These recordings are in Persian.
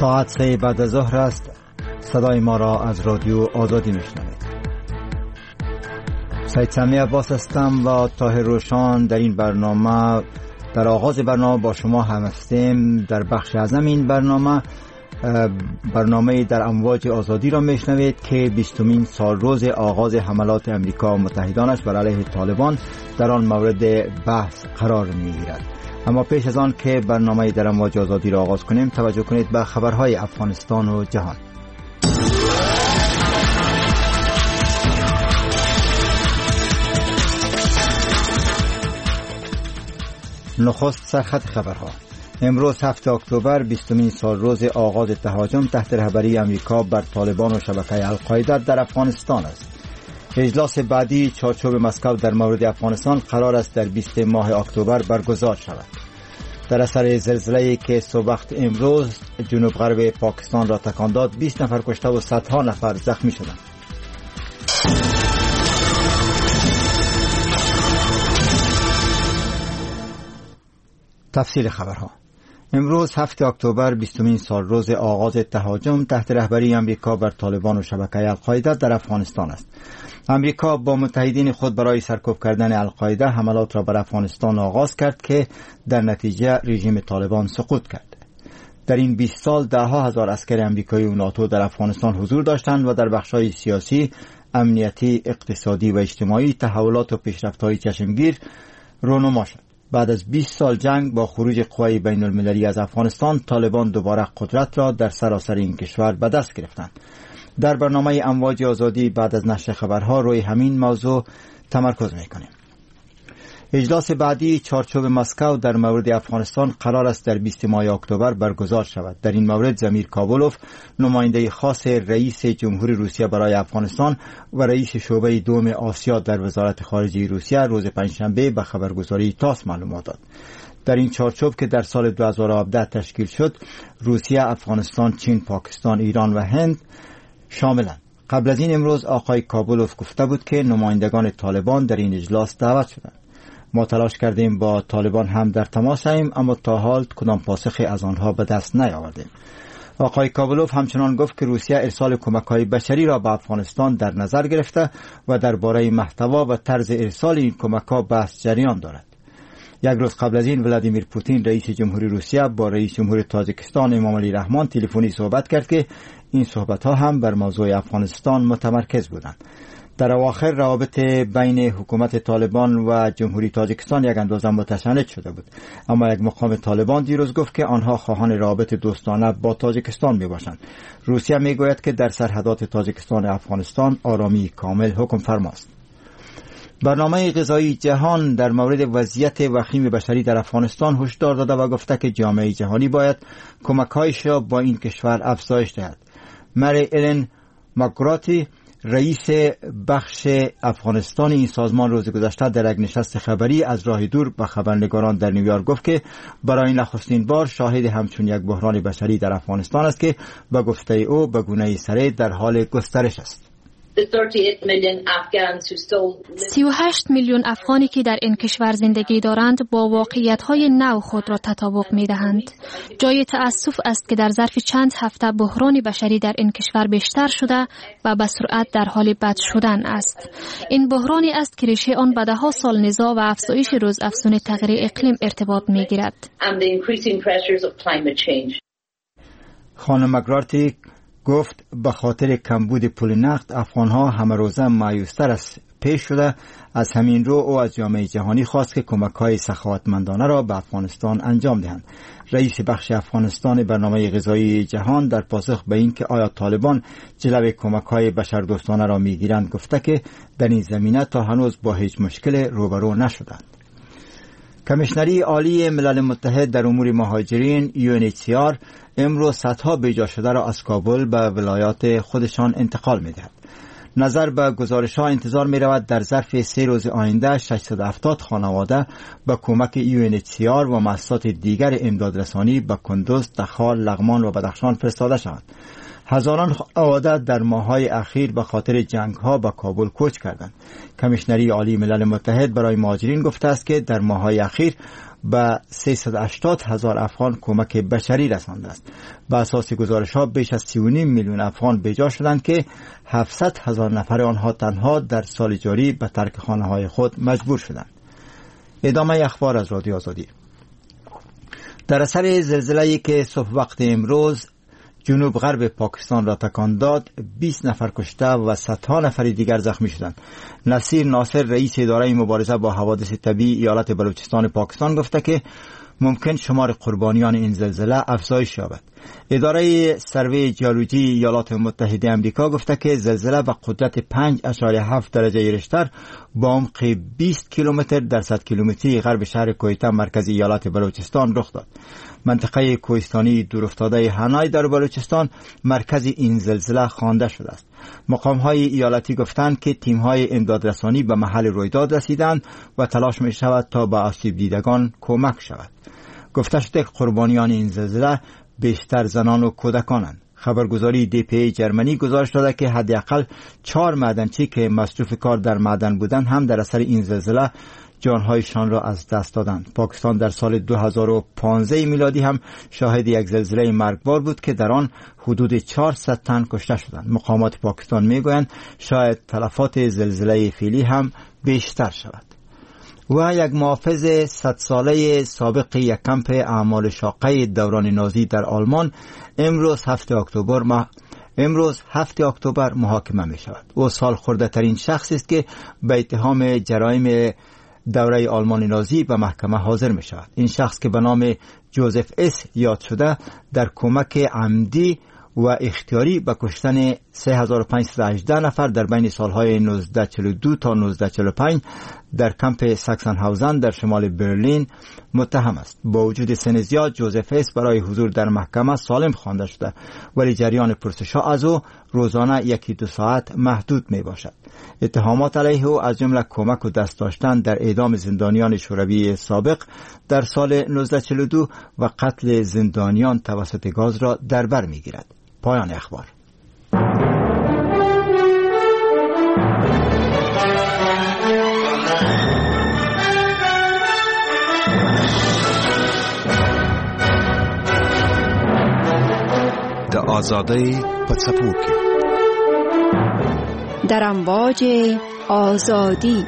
ساعت 3 بعد از ظهر است. صدای ما را از رادیو آزادی میشنوید. سید سمی عباس هستم و طاهر روشان در این برنامه در آغاز برنامه با شما هم هستیم. در بخش اعظم این برنامه در امواج آزادی را میشنوید که 20مین سال روز آغاز حملات امریکا و متحدانش بر علیه طالبان در آن مورد بحث قرار میگیرد. اما پیش از آن که برنامه در امواج آزادی را آغاز کنیم، توجه کنید به خبرهای افغانستان و جهان. نخست سرخط خبرها. امروز 7 اکتبر 20مین سال روز آغاز تهاجم تحت رهبری امریکا بر طالبان و شبکه القاعده در افغانستان است. اجلاس بعدی چارچوب مسکو در مورد افغانستان قرار است در 20 ماه اکتبر برگزار شود. در اثر زلزله‌ای که صبح وقت امروز جنوب غرب پاکستان را تکان داد، 20 نفر کشته و صدها نفر زخمی شدند. تفصیل خبرها. امروز 7 اکتبر 20مین سال روز آغاز تهاجم تحت رهبری امریکا بر طالبان و شبکه القاعده در افغانستان است. امریکا با متحدین خود برای سرکوب کردن القاعده حملات را بر افغانستان آغاز کرد که در نتیجه رژیم طالبان سقوط کرد. در این 20 سال ده‌ها هزار عسکر امریکایی و ناتو در افغانستان حضور داشتند و در بخش‌های سیاسی، امنیتی، اقتصادی و اجتماعی تحولات و پیشرفت‌های چشمگیر رونما شد. بعد از 20 سال جنگ با خروج قوای بین المللی از افغانستان، طالبان دوباره قدرت را در سراسر این کشور به دست گرفتند. در برنامه امواج آزادی بعد از نشر خبرها روی همین موضوع تمرکز می‌کنیم. اجلاس بعدی چارچوب مسکو در مورد افغانستان قرار است در 20 ماه اکتبر برگزار شود. در این مورد زمیر کابولوف، نماینده خاص رئیس جمهوری روسیه برای افغانستان و رئیس شعبه دوم آسیا در وزارت خارجه روسیه، روز پنجشنبه به خبرگزاری تاس معلومات داد. در این چارچوب که در سال 2017 تشکیل شد، روسیه، افغانستان، چین، پاکستان، ایران و هند شاملند. قبل از این امروز آقای کابولوف گفته بود که نمایندگان طالبان در این اجلاس دعوت شدند. ما تلاش کردیم با طالبان هم در تماسیم، اما تا حال کدام پاسخی از آنها به دست نیاوردیم. آقای کابولوف همچنان گفت که روسیه ارسال کمک‌های بشری را به افغانستان در نظر گرفته و درباره محتوا و طرز ارسال این کمک‌ها بحث جریان دارد. یک روز قبل از این ولادیمیر پوتین رئیس جمهوری روسیه با رئیس جمهوری تاجیکستان امامعلی رحمان تلفنی صحبت کرد که این صحبت‌ها هم بر موضوع افغانستان متمرکز بودند. در اواخر روابط بین حکومت طالبان و جمهوری تاجیکستان یک اندازه متشنج شده بود، اما یک مقام طالبان دیروز گفت که آنها خواهان روابط دوستانه با تاجیکستان می باشند. روسیه می گوید که در سرحدات تاجیکستان و افغانستان آرامی کامل حکم فرماست. برنامه غذایی جهان در مورد وضعیت وخیم بشری در افغانستان هشدار داده و گفته که جامعه جهانی باید کمک‌هایش را با این کشور افزایش دهد. مری ایلن مکگراتی، رئیس بخش افغانستان این سازمان، روز گذشته در یک نشست خبری از راه دور به خبرنگاران در نیویورک گفت که برای نخستین بار شاهد همچون یک بحران بشری در افغانستان است که به گفته او به گونه سریع در حال گسترش است. 38 میلیون افغانی که در این کشور زندگی دارند با واقعیت‌های نو خود را تطابق می‌دهند. جای تأسف است که در ظرف چند هفته بحران بشری در این کشور بیشتر شده و به سرعت در حال بد شدن است. این بحرانی است که ریشه آن به ده‌ها سال نزاع و افزایش روزافزون تغییر اقلیم ارتباط می‌گیرد. خانم مکگراتی گفت به خاطر کمبود پول نقد افغانها همه روزه مایوستر از پیش شده. از همین رو او از جامعه جهانی خواست که کمک‌های سخاوتمندانه را به افغانستان انجام دهند. رئیس بخش افغانستان برنامه غذایی جهان در پاسخ به این که آیا طالبان جلوی کمک‌های بشردوستانه را می‌گیرند گفته که در این زمینه تا هنوز با هیچ مشکل روبرو نشدند. کمیشنری عالی ملل متحد در امور مهاجرین UNHCR امروز صدها بیجا شده را از کابل به ولایات خودشان انتقال می‌دهد. نظر به گزارش‌ها انتظار می‌رود در ظرف 3 روز آینده 670 خانواده به کمک UNHCR و مؤسسات دیگر امدادرسانی به کندوز، تخار، لغمان و بدخشان فرستاده شوند. هزاران خانواده در ماه‌های اخیر به خاطر جنگ‌ها به کابل کوچ کردند. کمیشنری عالی ملل متحد برای مهاجرین گفته است که در ماه‌های اخیر به 380,000 افغان کمک بشری رسانده است. به اساس گزارش‌ها بیش از 3.5 میلیون افغان بجا شدند که 700,000 نفر آنها تنها در سال جاری به ترک خانه‌های خود مجبور شدند. ادامه اخبار از رادیو آزادی. در اثر زلزله‌ای که صبح وقت امروز جنوب غرب پاکستان را تکان داد، 20 نفر کشته و صدها نفر دیگر زخمی شدند. نصیر ناصر رئیس اداره مبارزه با حوادث طبیعی ایالت بلوچستان پاکستان گفته که ممکن شمار قربانیان این زلزله افزایش یابد. اداره سروی جیولوژی ایالات متحده آمریکا گفته که زلزله با قدرت 5.7 درجه ریشتر با عمق 20 کیلومتر در 100 کیلومتری غرب شهر کویته مرکز ایالات بلوچستان رخ داد. منطقه کوهستانی دورافتاده هانای در بلوچستان مرکز این زلزله خوانده شده است. مقام‌های ایالتی گفتند که تیم‌های امدادرسانی به محل رویداد رسیدند و تلاش می‌شود تا به آسیب دیدگان کمک شود. گفته شده که قربانیان این زلزله بیشتر زنان و کودکانند. خبرگزاری DPA جرمنی گزارش داده که حداقل 4 معدنچی که مصروف کار در معدن بودند هم در اثر این زلزله جانهایشان را از دست دادند. پاکستان در سال 2015 میلادی هم شاهد یک زلزله مرگبار بود که در آن حدود 400 تن کشته شدند. مقامات پاکستان میگویند شاید تلفات زلزله فعلی هم بیشتر شود. و یک محافظ 100 ساله سابق یک کمپ اعمال شاقه دوران نازی در آلمان امروز 7 اکتبر محاکمه می شود. او سال خورده ترین شخصی است که به اتهام جرایم دوره آلمان نازی به محکمه حاضر می شود. این شخص که به نام جوزف اس یاد شده در کمک عمدی و اختیاری به کشتن 3518 نفر در بین سالهای 1942 تا 1945 در کمپ ساکسنهاوزن در شمال برلین متهم است. با وجود سن زیاد جوزف اس برای حضور در محکمه سالم خوانده شده، ولی جریان پرسش‌ها از او روزانه 1-2 ساعت محدود می باشد. اتهامات علیه او از جمله کمک و دست داشتن در اعدام زندانیان شوروی سابق در سال 1942 و قتل زندانیان توسط گاز را در بر می گیرد. پایان اخبار. د آزادی په څپو کې در امواج آزادی.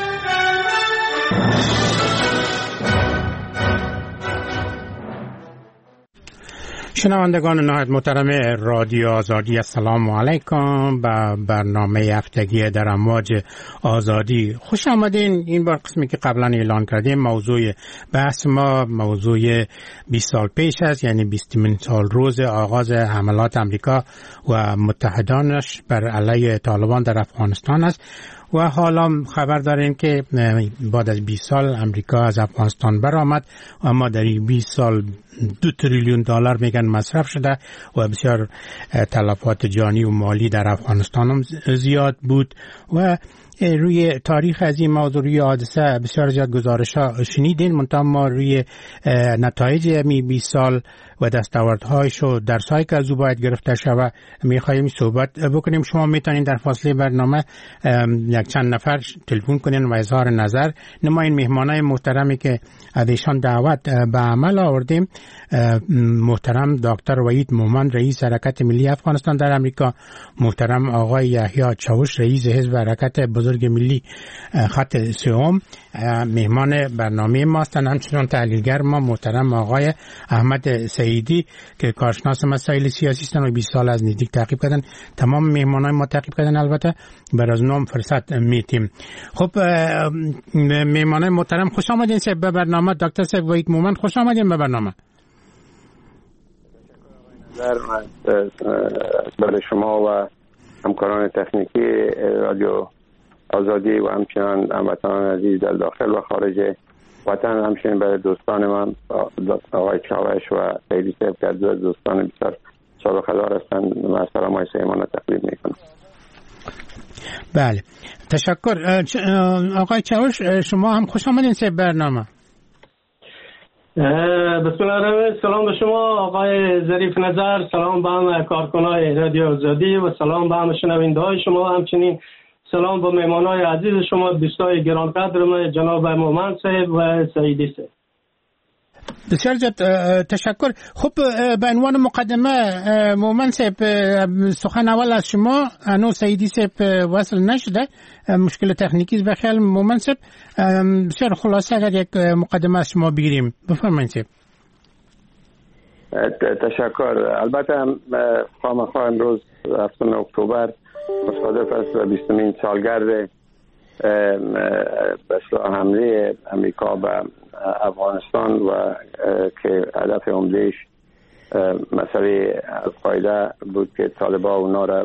شنوندگان نهایت محترم رادیو آزادی، السلام علیکم. به برنامه هفتگی در امواج آزادی خوش آمدین. این بار قسمی که قبلا اعلان کردیم موضوع بحث ما موضوع 20 سال پیش است، یعنی 20مین سال روز آغاز حملات امریکا و متحدانش بر علیه طالبان در افغانستان است. و حالا خبر داریم که بعد از 20 سال امریکا از افغانستان برآمد، اما در این 20 سال 2 تریلیون دلار میگن مصرف شده و بسیار تلفات جانی و مالی در افغانستان هم زیاد بود. و روی تاریخ از این موضوع روی حادثه بسیار زیاد گزارش ها شنیدین، منتها ما روی نتایج می 20 سال و دستاوردهایش و درسایی که از او باید گرفته شود میخواهیم صحبت بکنیم. شما میتونین در فاصله برنامه یک چند نفر تلفن کنین و اظهار نظر نمایین. مهمانای محترمی که از ایشان دعوت به عمل آوردیم، محترم دکتر وحید مومند رئیس حرکت ملی افغانستان در امریکا، محترم آقای یحیی چاوش رئیس حزب حرکت بزرگ ملی خط سوم مهمان برنامه ما هستند. همچنان تحلیلگر ما محترم آقای احمد سعیدی که کارشناس مسائل سیاسی هستند و 20 سال از نزدیک تعقیب کردن. تمام مهمانای ما تعقیب کردن، البته بر از نام فرصت میتیم. خب مهمانای محترم خوش آمدین به برنامه. دکتر صاحب وحید مومند خوش آمدین به برنامه. برای شما و همکاران تکنیکی رادیو آزادی و همچنان هموطنان عزیز در داخل و خارج وطن، همچنین برای دوستان من آقای چاوش و سیدی صاحب که از دوستان بسیار سابقه دار هستند، من سلام های سیمان را تقدیم میکنم. بله تشکر. آقای چاوش شما هم خوش آمدین به برنامه. بسم الله الرحمن. سلام به شما آقای ظریف نظر، سلام به همه کارکنای رادیو آزادی و سلام به همه شنونده‌های شما، همچنین سلام به مهمانای عزیز شما، دوستای گرانقدر جناب مومن صاحب و سعیدی صاحب. بسیار زیاد تشکر. خب به عنوان مقدمه مومن صاحب، سخن اول از شما. هنوز سعیدی صاحب وصل نشده، مشکل تکنیکی به خیال مومن صاحب. بسیار خلاصه اگر یک مقدمه از شما بگیریم بفرمایید صاحب. تشکر. البته خامخا امروز 7 اکتبر مصادف است و 20مین سالگرد بسیار حمله امریکا به افغانستان و که هدف عمدهش مسئله القاعده بود که طالبان اونا را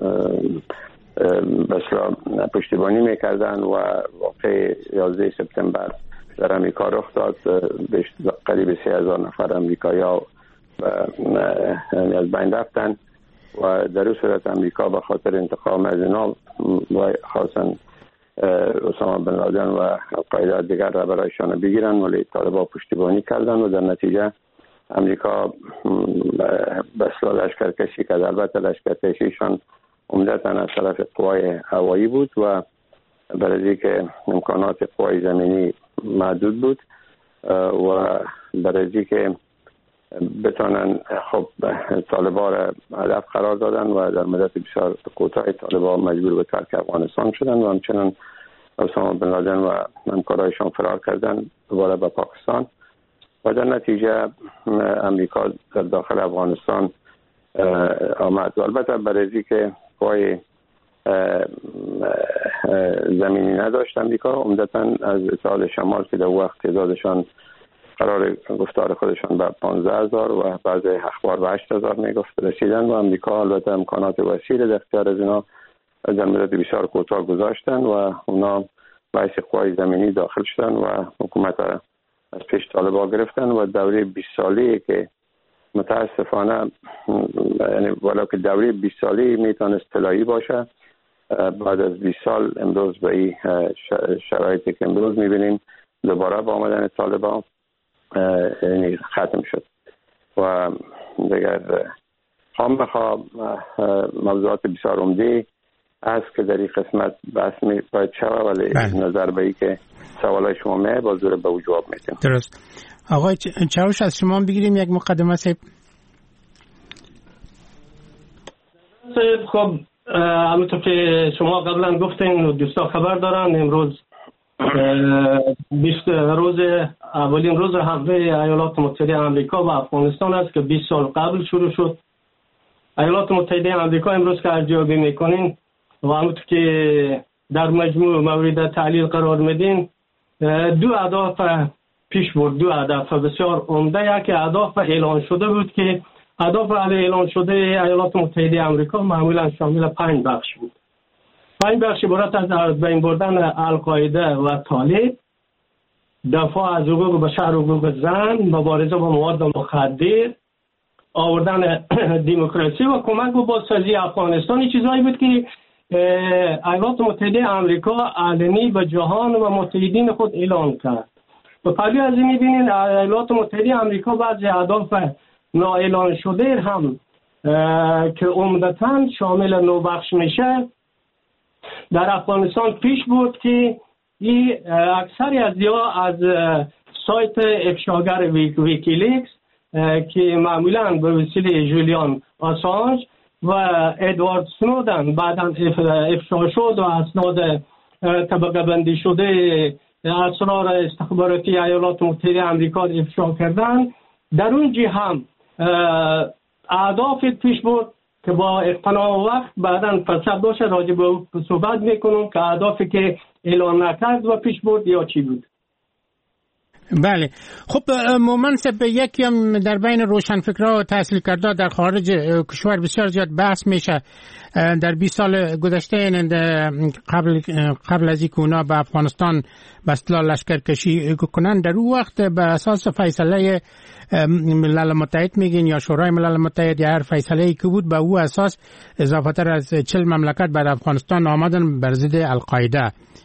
بسیار پشتیبانی میکردن و واقع 11 سپتامبر در امریکا رخ داد. قریب 30,000 نفر امریکایی ها از بین رفتن و در اون صورت امریکا به خاطر انتقام از اینا و خاصا اسامه بن لادن و القاعده دیگر را برایشان بگیرن، ولی طالبان پشتیبانی کردن و در نتیجه امریکا بسیار لشکرکشی کرد. البته لشکرکشیشان عمدتاً از طرف قوای هوایی بود و برای اینکه امکانات قوای زمینی محدود بود و برای اینکه بتونن خب طالبان را هدف قرار دادن و در مدت بسیار کوتاه طالبان مجبور به ترک افغانستان شدن و همچنان اسامه بن لادن و همکارایشان فرار کردن دوباره به پاکستان و در نتیجه امریکا در داخل افغانستان آمد. البته برای اینکه قوای زمینی نداشت امریکا، عمدتاً از اتحاد شمال که در وقت تعدادشان قرار گفتار خودشان به 15,000 و بعضی اخبار به 8,000 میگفت رسیدن و امریکا البته امکانات وسیع در اختیار از اینا در مدت بسیار کوتاه گذاشتن و اونا باعث قوای زمینی داخل شدن و حکومت از پیش طالبان گرفتن و دوره 20 سالی که متاسفانه یعنی ولو که دوره 20 سالی میتونست طلایی باشه، بعد از 20 سال امروز به این شرایطی که امروز میبینیم دوباره با آمدن طالبان یعنی ختم شد و دیگر خامخا موضوعات بسیار عمده است که در این قسمت بحث باید شود، ولی نظر به این که سوالای شما می با زور به او جواب میتیم. درست. آقای چاوش از شما بگیریم یک مقدمه صاحب. خب همونطور که شما قبلا گفتین و دوستا خبر دارن، امروز 20 روز اولین روز حمله ایالات متحده آمریکا به افغانستان است که 20 سال قبل شروع شد. ایالات متحده آمریکا امروز که ارزیابی میکنین و همونطور که در مجموع مورد تعلیل قرار میدین، دو هدف پیش برد، دو هدف بسیار عمده. یک هدف اعلان شده بود که هدف اعلان شده ایالات متحده آمریکا معمولا شامل 5 بخش بود. 5 بخش عبارت از بین بردن القاعده و طالب، دفاع از حقوق بشر، حقوق زن، مبارزه با مواد مخدر، آوردن دموکراسی و کمک به بازسازی افغانستان. این چیزایی بود که ایالات متحده آمریکا علنی به جهان و متحدین خود اعلان کرد. و پلی از این می‌بینید ایالات متحده آمریکا بعضی اهداف نااعلان شده هم که عمدتاً شامل 9 بخش میشه در افغانستان پیش بود که این اکثری از سایت افشاگر ویکیلیکس که معمولاً به وسیله جولیان آسانج و ادوارد سنودن بعداً افشا شد و اسناد طبقه بندی شده اسرار استخباراتی ایالات متحده آمریکا افشا کردن. در اون جهت هم اهداف پیش برد که با اقتناع وقت بعداً فرصت باشه راجع به صحبت میکنم که اهدافی که اعلان نکرد و پیش برد یا چی بود. بله. خب مومن صاحب، یکی هم در بین روشنفکرها و تحصیل کرده در خارج کشور بسیار زیاد بحث میشه. در 20 سال گذشته قبل از اینکه اونا به افغانستان به اصطلاح لشکرکشی کنن، در اون وقت به اساس فیصله ملل متحد میگین یا شورای ملل متحد یا هر فیصله‌ای که بود، به او اساس اضافه تر از 40 مملکت بر افغانستان آمدن بر ضد القاعده.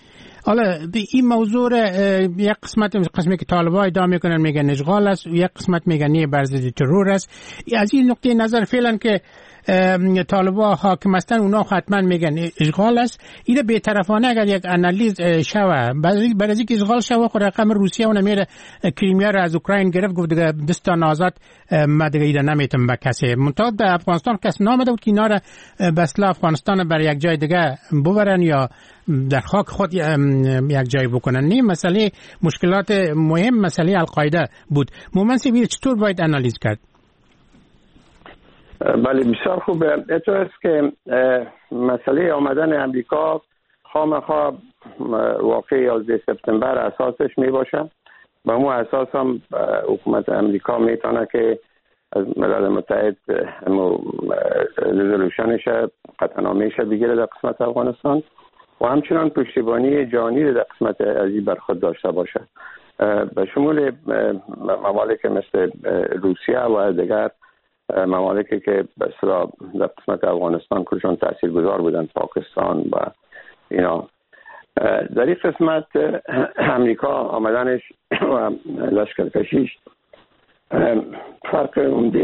حالا این موضوع یک قسمتی که طالبان ادعا میکنن میگن اشغال است، یک قسمت میگن نه بر ضد ترور است. از این نقطه نظر فعلا که طالبان حاکم هستن اونا حتما میگن اشغال است. این بی‌طرفانه اگر یک آنالیز شوه برای اینکه اشغال شوه خود رقم روسیه اون میره کریمیا رو از اوکراین گرفت گفت دیگه دستان آزاد ما دیگه ایده نمیتونم به کسی منتها در افغانستان کس نامده بود که اینا رو به اصطلاح افغانستان برای یک جای دیگه ببرن یا در خاک خود یک جای بکنن. نه مسئله مشکلات مهم مسئله القاعده بود. مومنسی بیر چطور باید آنالیز کرد؟ بله بسیار خوبه. اینطور است که مسئله آمدن امریکا خامخا واقع 11 سپتامبر اساسش می باشه. با اون اساس هم حکومت امریکا میتونه که از ملل متحد رزولوشنش قطعنامه‌اش بگیره در قسمت افغانستان و همچنان پشتیبانی جهانی در قسمت ازی بر خود داشته باشه، به شمول ممالک مثل روسیه و دیگر ممالکی که به اصطلاح در قسمت افغانستان کلشون تاثیرگذار بودن، پاکستان و اینا. در این قسمت امریکا آمدنش و لشکرکشیش فرق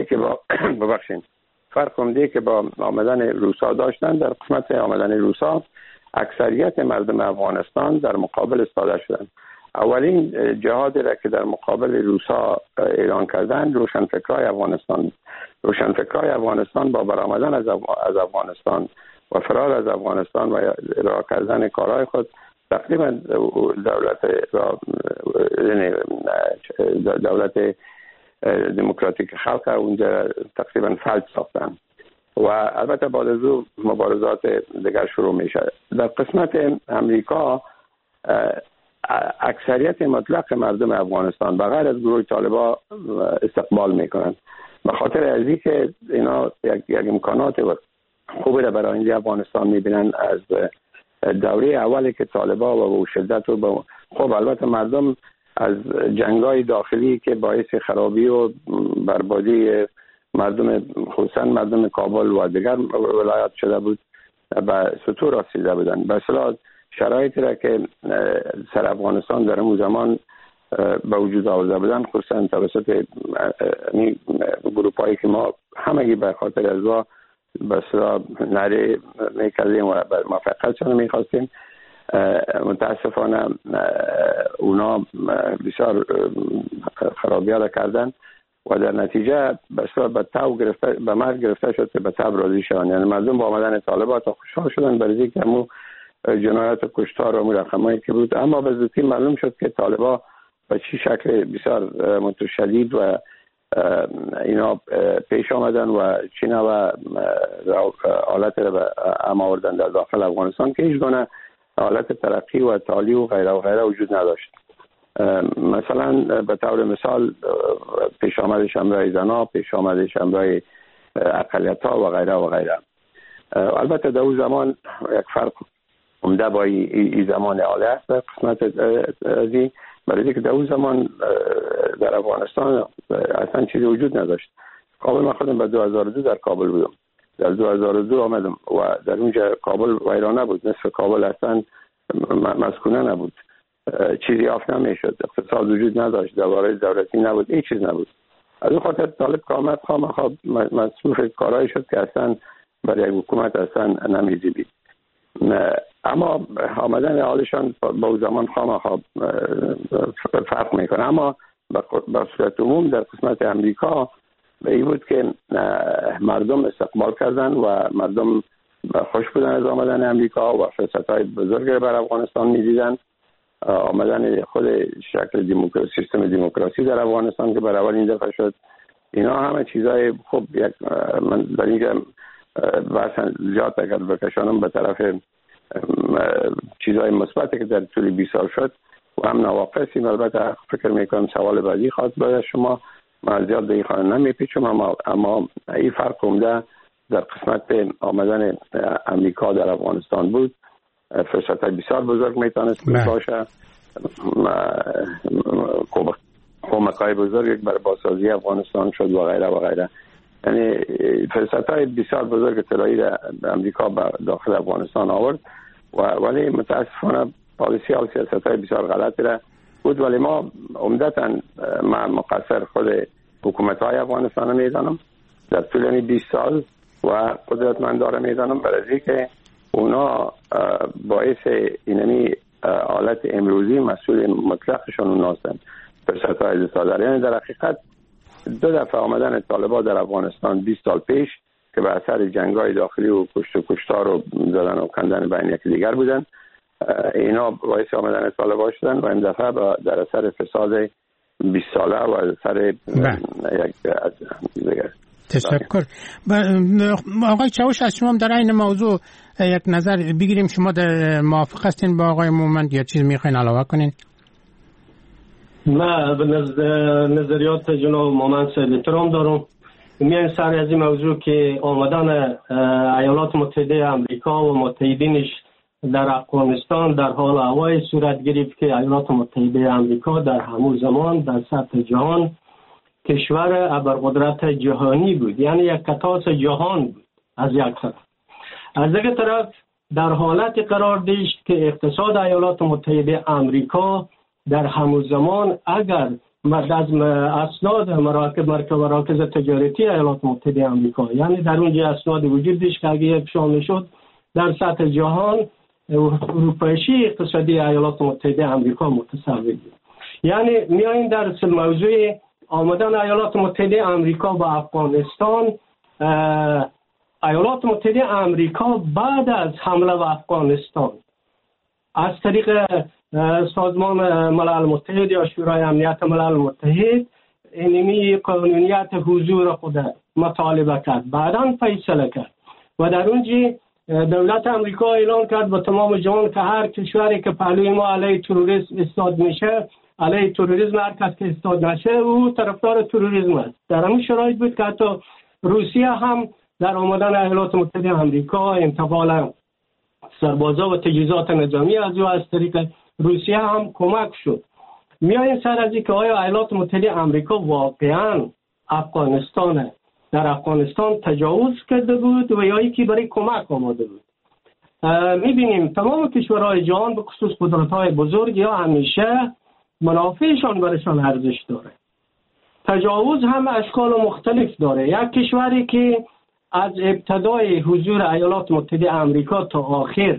عمده که با آمدن روسا داشتن. در قسمت آمدن روسا اکثریت مردم افغانستان در مقابل استاده شدن. اولین جهادی را که در مقابل روسا اعلان کردن روشنفکرای افغانستان با برآمدن از افغانستان و فرار از افغانستان و راه کردن کارهای خود تقریبا دولت دموکراتیک خلق اونجا تقریبا فلج ساختن و البته بعد از او مبارزات دیگر شروع میشه. در قسمت امریکا اکثریت مطلق مردم افغانستان بغیر از گروه طالبان استقبال میکنند، به خاطر از اینکه اینا یک امکانات خوبی را برای اینجا افغانستان میبینن. از دوره اولی که طالبان و شدت و خب البته مردم از جنگای داخلی که باعث خرابی و بربادی مردم خصوصا مردم کابل و دیگر ولایات شده بود به سطور رسیده بودن. به اصطلاح شرایطی را که سر افغانستان در اون زمان به وجود آورده بودن خصوصا توسط گروپایی که ما همگی به خاطر از با به اصطلاح نره میکردیم و موفقیتشان میخواستیم، متاسفانه اونا بسیار خرابی ها کردن و در نتیجه به اصطلاح به مرگ گرفته شد که به تب راضی شدن. یعنی مردم با آمدن طالبان تا خوشحال شدن برای اینکه همون جنایت و کشتار و رقمایی که بود، اما به زودی معلوم شد که طالبان به چی شکل بسیار متشدید و اینا پیش آمدن و چین و حالت را به عمل آوردن در داخل افغانستان که هیچ گونه حالت ترقی و تعالی و غیره وجود نداشت. مثلا به طور مثال پیش آمدش همراه زنا، پیش آمدش همراه اقلیت ها و غیره. البته در اون زمان یک فرق عمده با این زمان حالی است در قسمت ازی، برای اینکه در اون زمان در افغانستان اصلا چیزی وجود نداشت. کابل من خودم به 2002 در کابل بودم، در 2002 آمدم و در اونجا کابل ویرانه بود، نصف کابل اصلا مسکونه نبود، چیزی یافت نمیشد، اقتصاد وجود نداشت، دواره دولتی نبود، هیچ چیز نبود. از اون خاطر طالب که آمد خواهم مصروف کارهای شد که اصلا برای حکومت اصلا نمیزیدید. اما آمدن حالشان با اون زمان خواهم فرق میکنه. اما به صورت عموم در قسمت امریکا به این بود که مردم استقبال کردن و مردم خوش بودن از آمدن امریکا و فرصت‌های بزرگی بر افغانستان می‌دیدن. آمدن خود شکل سیستم دموکراسی در افغانستان که برای اول این دفعه شد، اینا همه چیزای خوب. من در اینجا بحث زیاد اگر بکشانم به طرف چیزای مثبتی که در طول 20 سال شد و هم نواقصی، البته فکر میکنم سوال بعدی خواهد باید شما، من زیاد به این خانه نمیپیچم، اما این فرق عمده در قسمت آمدن امریکا در افغانستان بود. فرصت بسیار بزرگ میتونست باشه، کمک‌های بزرگ برای بازسازی افغانستان شد و غیره. یعنی فرصت‌های بسیار بزرگ طلایی امریکا به داخل افغانستان آورد ولی متاسفانه پالیسی ها و سیاست های بسیار غلطی را بود، ولی ما عمدتاً من مقصر خود حکومت های افغانستان میدانم در طول 20 سال و قدرتمندان میدانم، برای که اونا باعث اینمی حالت امروزی مسئول مطلقشون اونا هستند. فرصت های دستادر، یعنی در حقیقت 2 دفعه آمدن طالبان در افغانستان 20 سال پیش که به اثر جنگ‌های داخلی و کشتار و زدن و کندن بین یک دیگر بودن، اینا باعث آمدن طالبان شدن و این دفعه در اثر فساد 20 ساله و اثر یک دیگر. تشکر. آقای چاوش، از شما در این موضوع یک نظر بگیریم. شما در موافق هستین با آقای مومند یا چیز میخواین علاوه کنین؟ من به نظریات جناب مومند صاحب احترام دارم. میان سر از این موضوع که آمدن ایالات متحده آمریکا و متحدینش در افغانستان در حال هوای صورت گرفت که ایالات متحده آمریکا در همون زمان در سطح جهان کشور ابرقدرت جهانی بود، یعنی یک کتاس جهان بود از یک طرف. از یک طرف در حالت قرار داشت که اقتصاد ایالات متحده آمریکا در همون زمان اگر از اسناد مراکز تجارتی ایالات متحده آمریکا، یعنی در اونجا اسناد وجود داشت که اگر افشا میشد در سطح جهان اروپایشی اقتصادی ایالات متحده آمریکا متصور بود. یعنی میاییم در موضوع آمدن ایالات متحده آمریکا به افغانستان. ایالات متحده آمریکا بعد از حمله به افغانستان از طریق سازمان ملل متحد یا شورای امنیت ملل متحد اینمی قانونیت حضور خود مطالبه کرد، بعداً فیصله کرد و در اونجا دولت آمریکا اعلان کرد به تمام جهان که هر کشوری که پهلوی ما علیه تروریسم ایستاد میشه، علیه تروریسم هر کس که ایستاد نشه او طرفدار تروریسم است. در همین شرایط بود که حتی روسیه هم در آمدن ایالات متحده آمریکا انتقال سربازا و تجهیزات نظامی از او از طریق روسیه هم کمک شد. میاییم سر از اینکه آیا ایالات متحده آمریکا واقعا در افغانستان تجاوز کرده بود و یا اینکه برای کمک آمده بود. میبینیم تمام کشورهای جهان به خصوص قدرت‌های بزرگ یا همیشه منافعشان برشان ارزش داره. تجاوز هم اشکال مختلف داره. یک کشوری که از ابتدای حضور ایالات متحده آمریکا تا آخر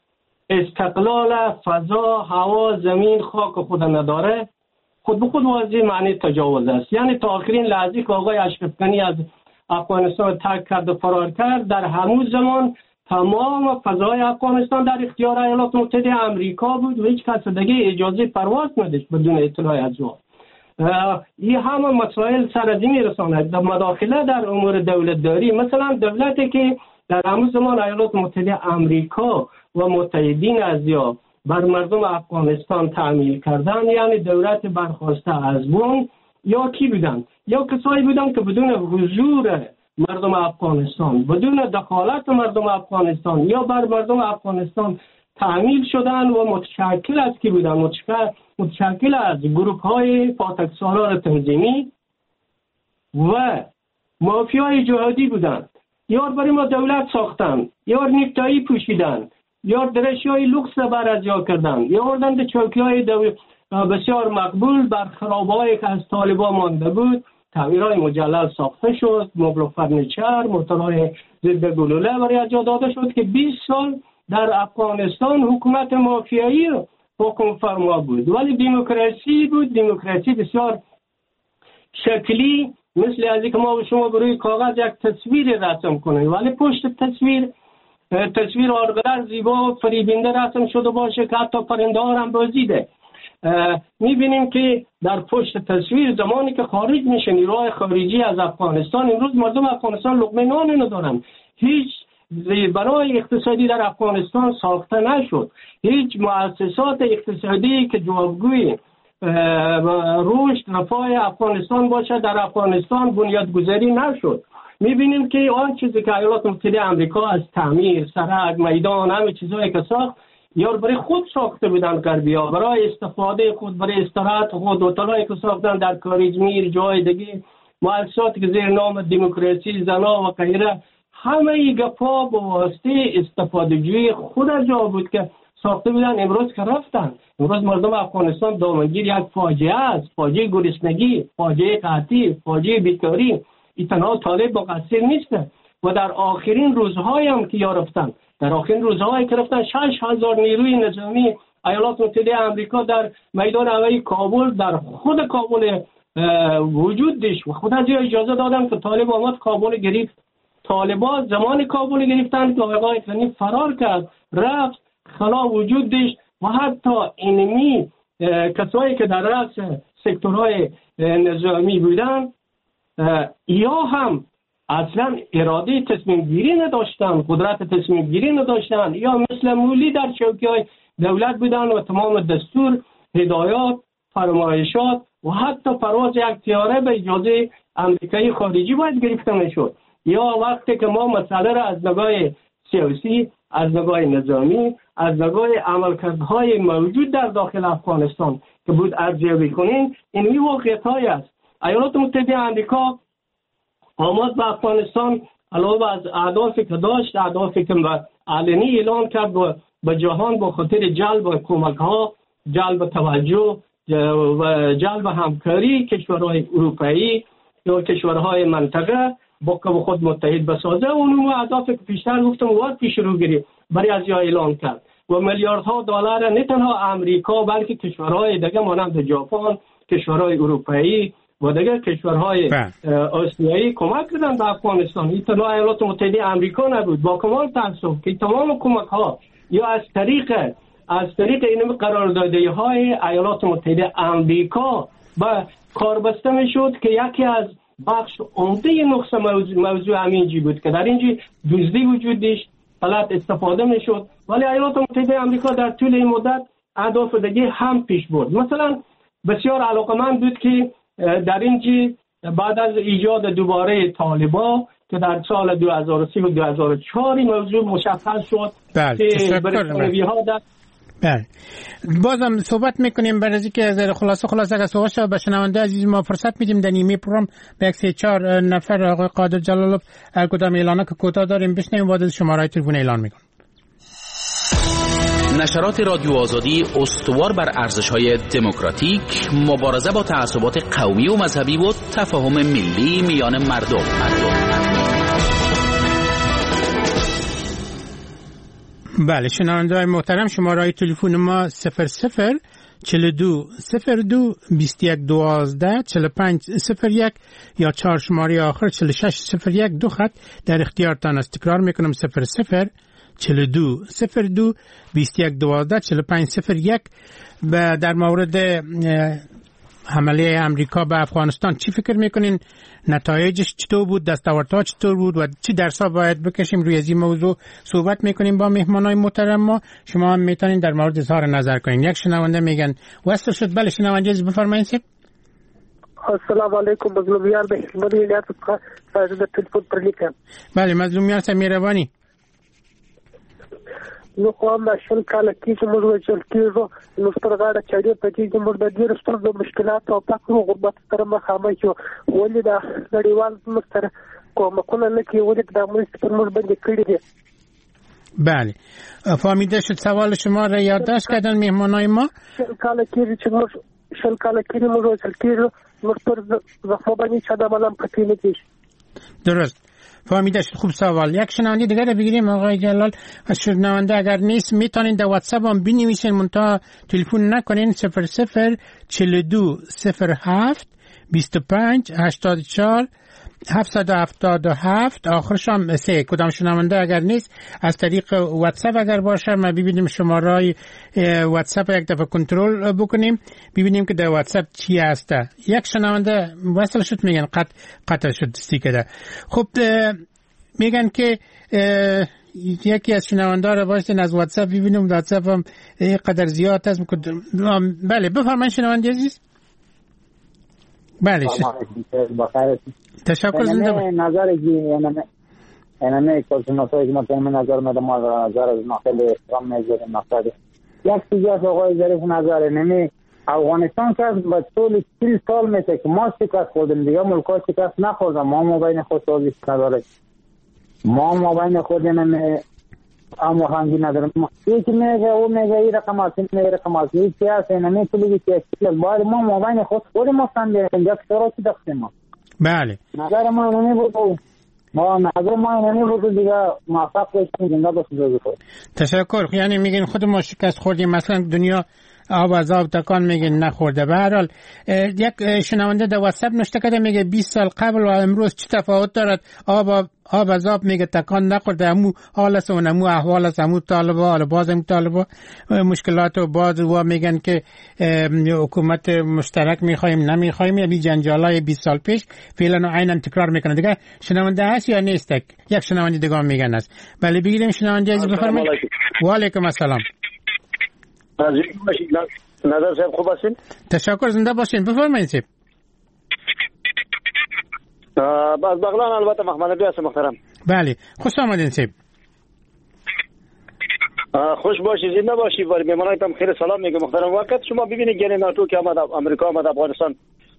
استقلال فضا، هوا، زمین، خاک خود نداره، خود به خود واضح معنی تجاوز است. یعنی تا آخرین لحظه که آقای اشرف غنی از افغانستان ترک کرد و فرار کرد، در همون زمان تمام فضای افغانستان در اختیار ایالات متحده آمریکا بود و هیچ کس دیگه اجازه پرواز نداشت بدون اطلاع از او. این همه مسائل سر از این میرساند. مداخله در امور دولتداری، مثلا دولتی که در همون زمان ایالات متحده آمریکا و متحدین از یا بر مردم افغانستان تعمیل کردن، یعنی دولت برخواسته از بن، یا کی بودن؟ یا کسایی بودن که بدون حضور مردم افغانستان، بدون دخالت مردم افغانستان یا بر مردم افغانستان تعمیل شدن و متشکل از کی بودن؟ متشکل از گروه های پاتکسالار تنظیمی و مافیای جهادی بودند. یا برای ما دولت ساختن، یا نیکتایی پوشیدن، یا درشی های لوکس بر از یا کردن، یا آوردن به چوکی های بسیار مقبول بر خرابه‌ای که از طالبان مانده بود، تعمیرهای مجلل ساخته شد، مبل و فرنیچر، موتورهای ضد گلوله برای اجرا داده شد که 20 سال در افغانستان حکومت مافیایی حکم فرما بود. ولی دموکراسی بود، دموکراسی بسیار شکلی، مثل از اینکه ما و شما بروی کاغذ یک تصویر رسم کنیم، ولی پشت تصویر آرگلر زیبا و فریبنده رسم شده باشه که حتی پرنده ها هم بازیده. میبینیم که در پشت تصویر زمانی که خارج میشه نیروهای خارجی از افغانستان، امروز مردم افغانستان لقمه نان ندارن. هیچ بنای اقتصادی در افغانستان ساخته نشد. هیچ مؤسسات اقتصادی که جوابگوی رشد رفاه افغانستان باشه در افغانستان بنیادگذاری نشد. میبینیم که آن چیزی که ایالات متحده آمریکا از تعمیر، سرک، میدان، همه چیزایی که ساخت یا برای خود ساخته بودن غربی‌ها، برای استفاده خود، برای استراحت خود، هتل‌هایی که ساختن در کاریزمیر، جای دیگه، مؤسساتی که زیر نام دموکراسی، زنا و غیره، همه ای گپا به واسطه استفاده جوی خود از جا بود که ساخته بودن امروز که رفتن. امروز مردم افغانستان دامنگیر یک فاجعه است، فاجعه گرسنگی، فاجعه قحطی، فاجعه بیکاری. این تنها طالب مقصر نیست و در آخرین روزهای هم که رفتن، در آخرین روزهایی که رفتن 6,000 نیروی نظامی ایالات متحده آمریکا در میدان هوایی کابل، در خود کابل وجود داشت و خود از اجازه دادن که طالب آمد کابل گرفت. طالبان زمان کابل گرفتن که آقای غنی فرار کرد رفت، خلا وجود داشت و حتی اینمی کسایی که در رأس سکتورهای نظامی بودن یا هم اصلا اراده تصمیم گیری نداشتن، قدرت تصمیم گیری نداشتن، یا مثل مولی در چوکی‌های دولت بودن و تمام دستور، هدایات، فرمایشات و حتی پرواز یک طیاره به اجازه آمریکایی خارجی باید گرفته میشد. یا وقتی که ما مسئله را از نگاه سیاسی، از نگاه نظامی، از نگاه عملکردهای موجود در داخل افغانستان که بود ارزیابی کنیم، این واقعیت‌های است. ایالات متحده آمریکا آمد به افغانستان علاوه از اهدافی که داشت، اهدافی که علنی اعلان کرد به جهان با خاطر جلب کمک‌ها، جلب توجه و جلب همکاری کشورهای اروپایی یا کشورهای منطقه با که خود متحد بسازه. اون اهدافی که پیشتر گفتم وقت پیش رو گرفت برای از اعلان کرد و میلیاردها دلار نه تنها آمریکا بلکه کشورهای دیگه مانند ژاپن، کشورهای اروپایی و دیگر کشورهای آسیایی کمک کردن به افغانستان. این تنها ایالات متحده آمریکا نبود. با کمال تأسف که تمام کمک ها یا از طریق این قراردادهای ایالات متحده آمریکا با کار بسته میشد که یکی از بخش عمده نقص موضوع همینجی بود که در اینجی دزدی وجود داشت، غلط استفاده میشد، ولی ایالات متحده آمریکا در طول این مدت اهداف دیگه هم پیش برد. مثلا بسیار علاقمند بود که در اینجی بعد از ایجاد دوباره طالبا که در سال 2003 و 2004 موضوع مشخص شد که بریتانیایی‌ها در بازم صحبت میکنیم برای اینکه از خلاصه اگر صحبت شد به شنونده عزیز ما فرصت میدیم در نیمه پروگرام به 1-4 نفر آقای قادر جلالوف کدام اعلانه که کوتاه داریم بشنویم بعد از شماره تلفن اعلان میکنم. نشرات رادیو آزادی استوار بر ارزش‌های دموکراتیک، مبارزه با تعصبات قومی و مذهبی و تفاهم ملی میان مردم. بله شنونده‌های محترم، شماره تلفن ما 00 42 02 21 12 45 01 یا 4 شماره آخر 46 01 دو خط در اختیارتان است. تکرار میکنم 00 42 02 21 12 45 01. و در مورد حمله امریکا به افغانستان چی فکر میکنین؟ نتایجش چطور بود؟ دستاوردها چطور بود؟ و چی درس‌ها باید بکشیم؟ روی این موضوع صحبت میکنیم با مهمانای محترم ما. شما هم میتونین در مورد اظهار نظر کنین. یک شنونده میگن وصل شد. بله شنونده عزیز بفرمایید. السلام علیکم. مظلومیان به خدمت الیاس فائزه تلفن پر لیکم. بله مظلومیان سره مهرباني. نو کوم شل کال کې چې موږ وچل کېږو نو سترګاړه چړې پکې چې موږ د ډېر ستونزو مشکلات او تاسو غربت سره مخامخ یو ولې دا نړیوال موږ سره کومکونه نه کوي ولې دا موږ پر موږ باندې کړی دي. بله فهمیده شد. سوال شما را یادداشت کردن مهمانای ما. شل کال کې موږ وچل کېږو موږ پر زخم باندې چا د ملام پکې نه کیږي. درست فهمیده شد. خوب سوال. یک شنونده دیگه رو بگیریم آقای جلال. از شنونده اگر نیست میتونین در واتساپ هم بنویسین منتها تلفن نکنین 00 42 07 25 84 777 آخرش هم 3. کدام شنونده اگر نیست از طریق واتساپ اگر باشه ما ببینیم شماره واتساپ یک دفعه کنترل بکنیم ببینیم که در واتساپ چی هسته. یک شنونده وصل شد میگن قطع شد استیکر. خب میگن که یکی از شنونده رو باشین از واتساپ ببینیم. واتساپ هم قدر زیاد است. بله بفرمایید شنونده عزیز. بله تشکر. زنده نظر اینه کلشناسایی که مطمئن نظر مدام نظر از ناخل احترام میذاریم نقصد یک سیاست آقای ظریف نظر نمی افغانستان که با طول 30 سال میشه که ما شکست خوردیم دیگه ملکا شکست نخوردم. ما بین خود سازش نداره. ما بین خود اما خنگی ندارم. یکی میگه او میگه این رقم است این رقم است این چی است اینمی پولی که باید ما موبایل خود ما سنده اینجا کسرا چی داشتیم ما. بله نظر ما اینمی بود نظر ما اینمی بود دیگه موفق بشیم زنده باشیم. تشکر. یعنی میگین خود ما شکست خوردیم، مثلا دنیا آب از آب تکان میگه نخورده. به هر حال یک شنونده در واتساپ نوشته کرده میگه 20 سال قبل و امروز چه تفاوت دارد؟ آب از آب میگه تکان نخورده، همو حال است و نمو احوال است، همو طالبه حالا باز هم طالبه مشکلات و باز و میگن که حکومت مشترک میخوایم نمیخوایم، یعنی جنجالای 20 سال پیش فعلا عیناً تکرار میکنه. دیگه شنونده هست یا نیست؟ یک شنونده دیگه میگن است. بله بگیریم شنونده عزیز بفرمایید. و علیکم السلام. نظر صاحب خوب هستین؟ تشکر، زنده باشین. بفرمایید صاحب. از بغلان البته محمد نبی هستم محترم. بله خوش آمدین صاحب. خوش باشی، زنده باشی. ولی میمانایتم خیلی سلام میگم محترم. وقت شما ببینید گل ناتو که آمد، امریکا آمد افغانستان،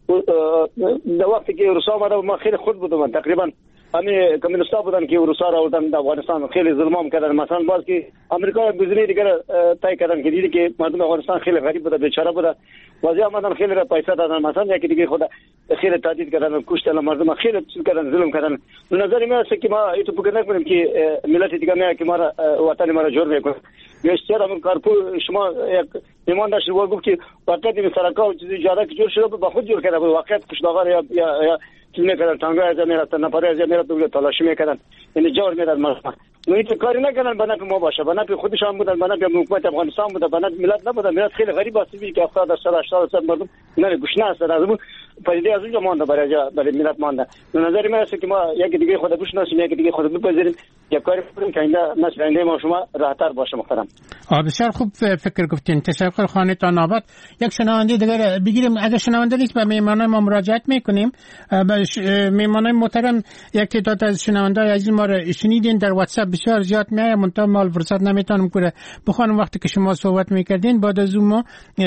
در وقتی که روسا آمد ما خیلی خود بودم، تقریبا همین کمونیستا بودن که روسا را آوردن در افغانستان، خیلی ظلم کردن. مثلا باز که امریکا گزینه دیگر طی کردن که دیدی که مردم افغانستان خیلی غریب بوده، بیچاره بوده، واسه آمدن خیلی را پیسه دادن. مثلا یکی دیگه خود خیلی تهدید کردن، کشتن مردم، خیلی چیز کردن، ظلم کردن. نظر من است که ما ایتو فکر نکنیم که ملت دیگه میاد که ما را وطن ما را جور میکنه. بیشتر همون کارپو شما یک ایمان داشت و گفت که وقتی این سرکا و چیزی جاده که جور شده با خود جور کرده بود، واقعیت کشداغار یا چیز میکردن، تانگا از میرفتن، نپاره از میرفتن، تلاشی میکردن، این جور میداد مردم. نویت کاری نکردن بنابر ما باشه، بنابر خودشان بودن، بنابر حکومت افغانستان بوده، بنابر ملت نبوده. ملت خیلی غریب است که 70 سال 80 سال مردم نه گوش نهست از اون پدیده از اونجا مونده برای ملت مونده. نظر من است که ما یک دیگه خود بشناسیم، یک دیگه خود بپذیریم، یک کاری کنیم که اینجا نسل آینده ما شما راحت‌تر باشه محترم. بسیار خوب فکر گفتین. تشکر. خانه‌تان آباد. یک شنونده دیگه بگیریم. اگر شنونده نیست به میهمانان ما مراجعت میکنیم. میهمانان محترم یک تعداد از شنونده‌های عزیز ما را شنیدین در واتساپ بسیار زیاد میاد، منتها مال فرصت نمیتونم که بخونم وقتی که شما صحبت میکردین. بعد از اون ما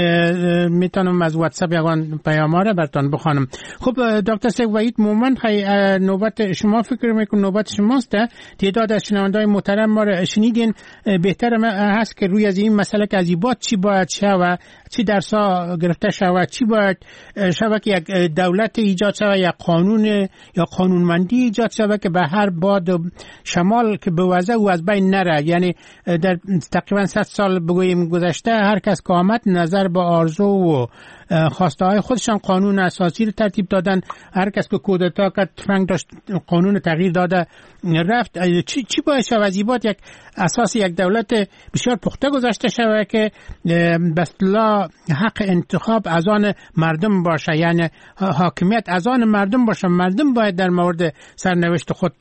میتونم از واتساپ یگان پیام را براتون بخونم. خب دکتر سید وحید مومن، نوبت شما فکر میکنم نوبت شماست. تعداد از شنونده‌های محترم ما را شنیدین. بهتر هست که روی از این مسئله که از بعد چی باید شود، چی درسا گرفته شود، چی باید شود که یک دولت ایجاد شود، یک قانون یا قانونمندی ایجاد شود که به هر باد شمال که به وضع او از بین نره. یعنی در تقریبا 100 سال بگوییم گذشته هر کس که آمد نظر به آرزو و خواسته های خودشان قانون اساسی رو ترتیب دادن. هر کس که کودتا کرد تفنگ داشت قانون تغییر داده رفت. چی باید شود؟ از این بعد یک اساس یک دولت بسیار پخته گذاشته شود که به اصطلاح حق انتخاب از آن مردم باشه، یعنی حاکمیت از آن مردم باشه. مردم باید در مورد سرنوشت خود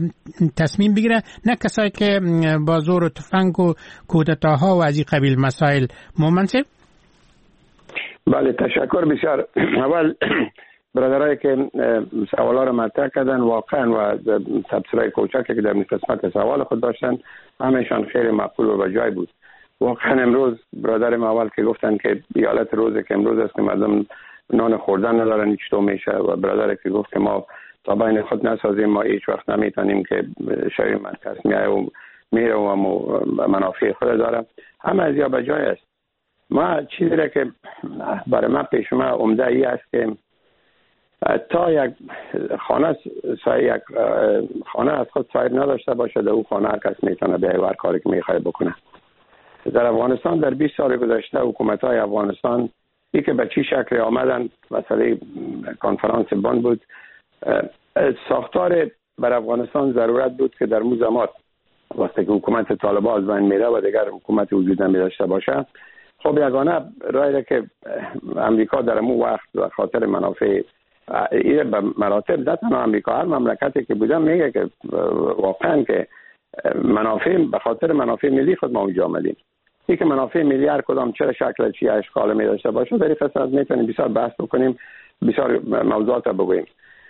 تصمیم بگیره، نه کسایی که با زور و تفنگ و کودتاها و از این قبیل مسائل. مومن صاحب. بله تشکر بسیار. اول برادرایی که سوالا رو مطرح کردن واقعا و تبصره کوچکی که در قسمت سوال خود داشتن همه‌شان خیلی معقول و بجای بود. واقعا امروز برادر ما اول که گفتن که ایالت روزه که امروز است که مردم نان خوردن ندارن چطور میشه، و برادری که گفت که ما تا بین خود نسازیم ما هیچ وقت نمیتونیم که شهر مرکز میره و منافع خود داره، همه از یا بجای است. ما چیزی را که برای من پیش ما عمده ای است که تا یک خانه از خود صاحب نداشته باشه، در او خانه هر کس میتونه به هر کاری که میخواد بکنه. در افغانستان در 20 سال گذشته حکومت های افغانستان ای که به چی شکل آمدن، مسئله کنفرانس بن بود، ساختار بر افغانستان ضرورت بود که در موزمات وقتی که حکومت طالبان از بین میره و دیگر حکومت وجود نمیداشته باشه، خب یگانه رای که امریکا در امو وقت و خاطر منافع ایره به مراتب ده تنها امریکا هر مملکتی که بودن میگه که واقعا که منافع به خاطر منافع ملی خود ما اونجا آمدیم. این که منافع ملی هر کدام چه شکل چی اشکال می داشته باشه در این قسمت میتونیم بسیار بحث بکنیم، بسیار موضوعات رو بگوییم.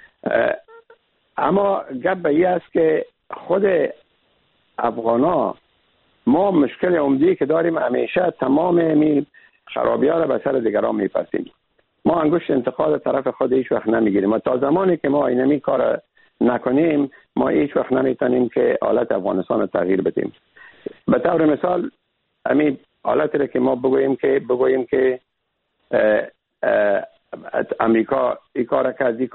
اما گپ به این است که خود افغانا ما مشکل عمدی که داریم همیشه تمام این خرابی‌ها را به سر دیگران میپسیم. ما انگشت انتقاد طرف خود هیچ وقت نمیگیریم و تا زمانی که ما اینمی کار نکنیم ما هیچ وقت نمیتونیم که حالت افغانستان رو تغییر بدیم. به طور مثال همین حالت را که ما بگوییم که امریکا این کار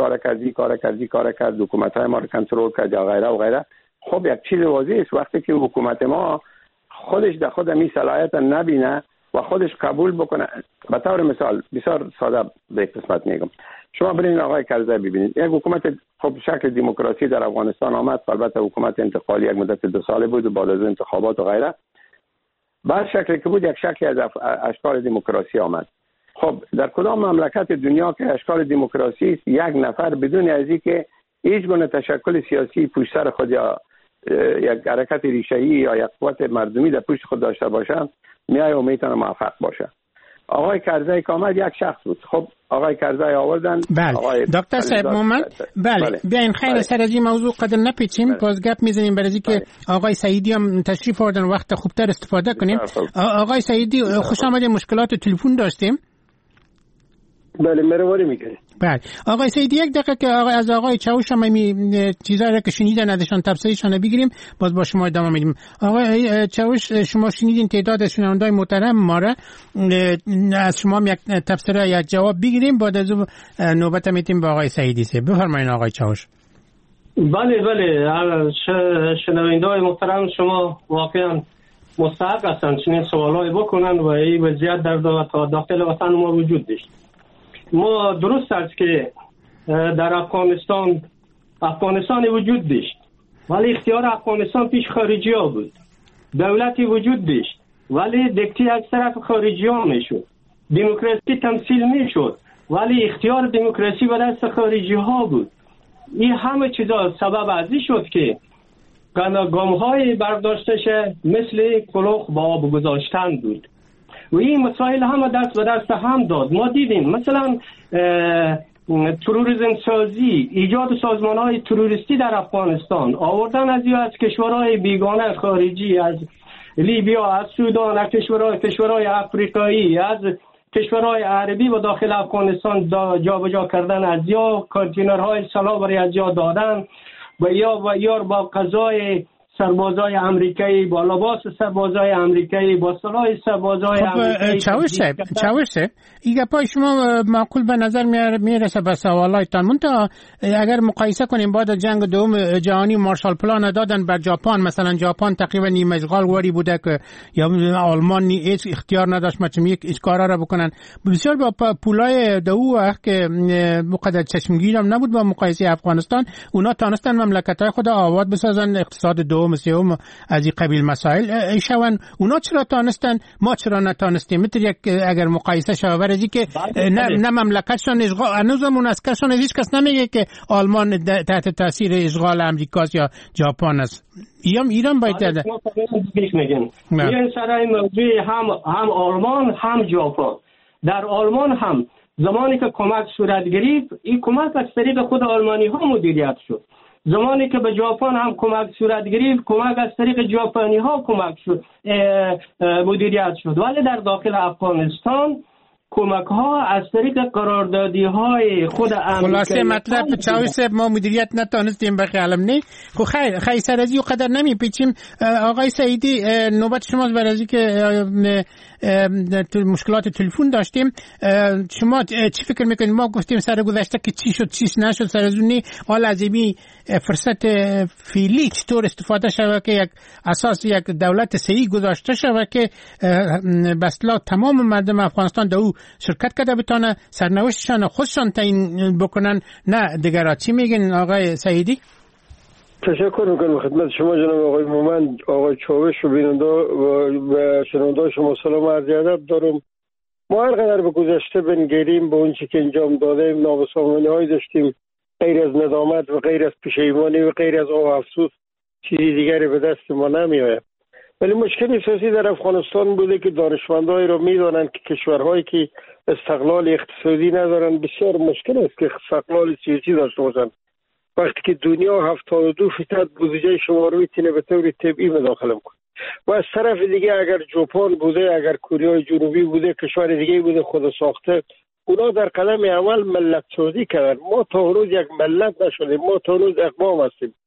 کرد حکومت‌های ما رو کنترل کرد یا غیره و غیره. خب یک چیز واضحه است وقتی که حکومت ما خودش در خود می صلاحیت نبینه و خودش قبول بکنه. به طور مثال بسیار ساده به قسمت میگم، شما برین آقای کرزی ببینید، یک حکومت خب شکل دموکراسی در افغانستان آمد، البته حکومت انتقالی یک مدت 2 ساله بود و بعد از انتخابات و غیره، بعد شکلی که بود یک شکلی از اشکال دموکراسی آمد. خب در کدام مملکت دنیا که اشکال دموکراسی است یک نفر بدون از اینکه هیچ گونه تشکل سیاسی پشت سر خود یا یک حرکت ریشه‌ای یا یک قوت مردمی در پشت خود داشته باشه میای و میتونه موفق باشه. آقای کرزی که آمد یک شخص بود. خب آقای کرزی آوردن. بله دکتر صاحب مومند، بله بیاین خیر سر از این موضوع قدر نپیچیم، باز گپ میزنیم برای که آقای سعیدی هم تشریف آوردن وقت خوبتر استفاده کنیم. آقای سعیدی خوش آمدید. مشکلات تلفن داشتیم. بله مهربانی میکنید. بله آقای سعیدی یک دقیقه که از آقای چاوش هم چیزایی که شنیدن ازشان تفسیرشان بگیریم باز با شما ادامه میدیم. آقای چاوش شما شنیدین تعداد شنوندای محترم ما را، از شما یک تفسیر یک جواب بگیریم بعد از نوبت میتیم با آقای سعیدی سه. بفرمایید آقای چاوش. بله شنوندای محترم شما واقعا مستحق هستند چنین سوالای بکنن و این وضعیت در داخل وطن ما وجود داشت. ما درست است که در افغانستان وجود داشت ولی اختیار افغانستان پیش خارجی ها بود. دولتی وجود داشت ولی دکتی از طرف خارجی ها می شد. دموکراسی تمثیل می شد ولی اختیار دموکراسی به دست خارجی ها بود. این همه چیزا سبب ازی شد که گام های برداشته شه مثل کلوخ با آب گذاشتن بود و این مسائل همه دست به دست هم داد. ما دیدیم مثلا تروریسم سازی، ایجاد سازمان های تروریستی در افغانستان، آوردن از کشورهای بیگانه خارجی، از لیبیا، از سودان، از کشورهای افریقایی، از کشورهای عربی و داخل افغانستان جابجا کردن، از یا کانتینرهای سلاح برای از یا دادن و یا با قضای سربازای امریکایی، با لباس سربازای امریکایی، با سلاح سربازای امریکایی. چاوش صاحب این گپای شما معقول به نظر میرسه به سوالایتان. منتها اگر مقایسه کنیم بعد از جنگ دوم جهانی مارشال پلان دادن بر ژاپن، مثلا ژاپن تقریبا نیم اشغال وری بوده که یا آلمان هیچ اختیار نداشت مثلا یک کارا را بکنن. بسیار با پولای دو وقت که مقدر چشمگیر هم نبود با مقایسه افغانستان، اونا تونستن مملکت‌های خود آباد بسازن، اقتصاد دوم سوم از این قبیل مسائل ایشون. اونا چرا تونستن ما چرا نتونستیم؟ مثل یک اگر مقایسه شود ورزی که نه مملکتشون اشغال، هنوزمون اسکرشون هیچ کس نمیگه که آلمان تحت تاثیر اشغال امریکاست یا ژاپن است. ایران باید داده میگن این سرای موضوع هم آلمان هم ژاپن. در آلمان هم زمانی که کمک صورت گرفت این کمک از طریق خود آلمانی ها مدیریت شد. زمانی که به ژاپن هم کمک صورت گرفت کمک از طریق ژاپنی ها مدیریت شد. ولی در داخل افغانستان کمک ها از طریق قراردادی های خود امریکا. خلاصه مطلب چاوش صاحب ما مدیریت نتونستیم به خیالم نه. خب خیر سر از این قدر نمیپیچیم. آقای سعیدی نوبت شماست برای از که مشکلات تلفن داشتیم. شما چی فکر میکنید؟ ما گفتیم سر گذشته که چی شد چیش نشد، سر از اونی حال عظیمی فرصت فعلی چطور استفاده شود که یک اساس یک دولت صحیح گذاشته شود که بسلا تمام مردم افغانستان دو شرکت کرده بتونه سرنوشتشان خودشان تعیین بکنن نه دیگرها. چی میگن آقای سعیدی؟ تشکر میکنم خدمت شما جناب آقای مومند، آقای چاوش و بیننده و شنونده شما سلام عرض ادب دارم. ما هر قدر به گذشته بنگریم به اون چی که انجام دادیم نابسامانی های داشتیم، غیر از ندامت و غیر از پشیمانی و غیر از افسوس چیزی دیگری به دست ما نمیآید. ولی مشکل اساسی در افغانستان بوده که دانشمندایی را میدانند که کشورهایی که استقلال اقتصادی ندارند بسیار مشکل است که استقلال سیاسی داشته باشند. وقتی که دنیا 72% بودجه شما رو میتونه به طور طبیعی مداخله کنه و از طرف دیگه اگر ژاپن بوده، اگر کره جنوبی بوده، کشور دیگه بوده خود ساخته، اونا در قدم اول ملت سازی کردن. ما تا روز یک ملت نشدیم، ما تا روز اقوام هستیم.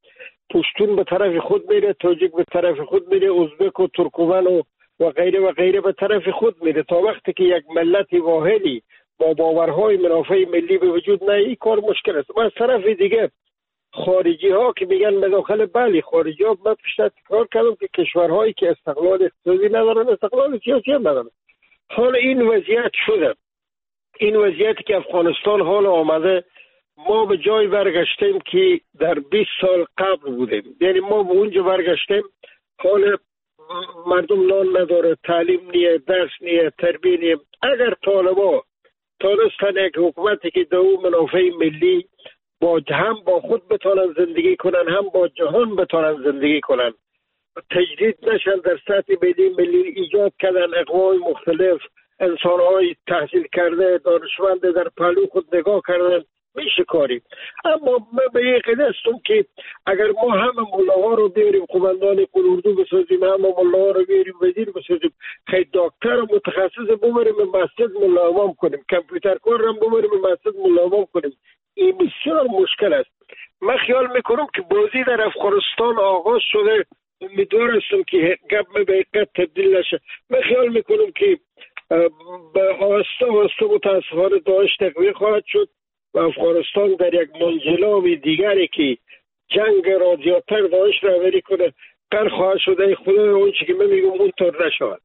پشتون به طرف خود میره، تاجیک به طرف خود میره، ازبک و ترکمن و غیره به طرف خود میره. تا وقتی که یک ملت واحدی با باورهای منافع ملی به وجود نه، این کار مشکل است. و از طرف دیگه خارجی ها که میگن مداخله، بله خارجی ها، من پیشتر تکرار کردم که کشورهایی که استقلال اقتصادی ندارن استقلال سیاسی هم ندارن. حالا این وضعیت شده، این وضعیتی که افغانستان حال آمده، ما به جای برگشتیم که در 20 سال قبل بودیم. یعنی ما به اونجا برگشتیم، حال مردم نان نداره، تعلیم نیه، درس نیه، تربیه نیه. اگر طالبا تانستن یک حکومتی که دو منافع ملی هم با خود بتانن زندگی کنن، هم با جهان بتانن زندگی کنن، تجدید نشن، در سطح ملی ایجاد کردن اقوام مختلف، انسان‌های تحصیل کرده دانشمند در پهلو خود نگاه کردن، میشه کاری. اما من به این قید هستم که اگر ما همه ملاها رو بیاریم قماندان قلوردو بسازیم، همه ملاها رو بیاریم وزیر بسازیم، خیلی دکتر و متخصص ببریم مسجد ملا امام کنیم، کامپیوتر کار رو ببریم مسجد ملا امام کنیم، این بسیار مشکل است. من خیال میکنم که بازی در افغانستان آغاز شده، امیدوار هستم که گپ به حقیقت تبدیل نشه. من خیال میکنم که به آهسته متاسفانه داعش تقویه خواهد شد و افغانستان در یک منجلاب دیگری که جنگ را زیادتر داعش رهبری کنه قرار خواهد شده. خدا اون چی که من میگم اونطور نشود.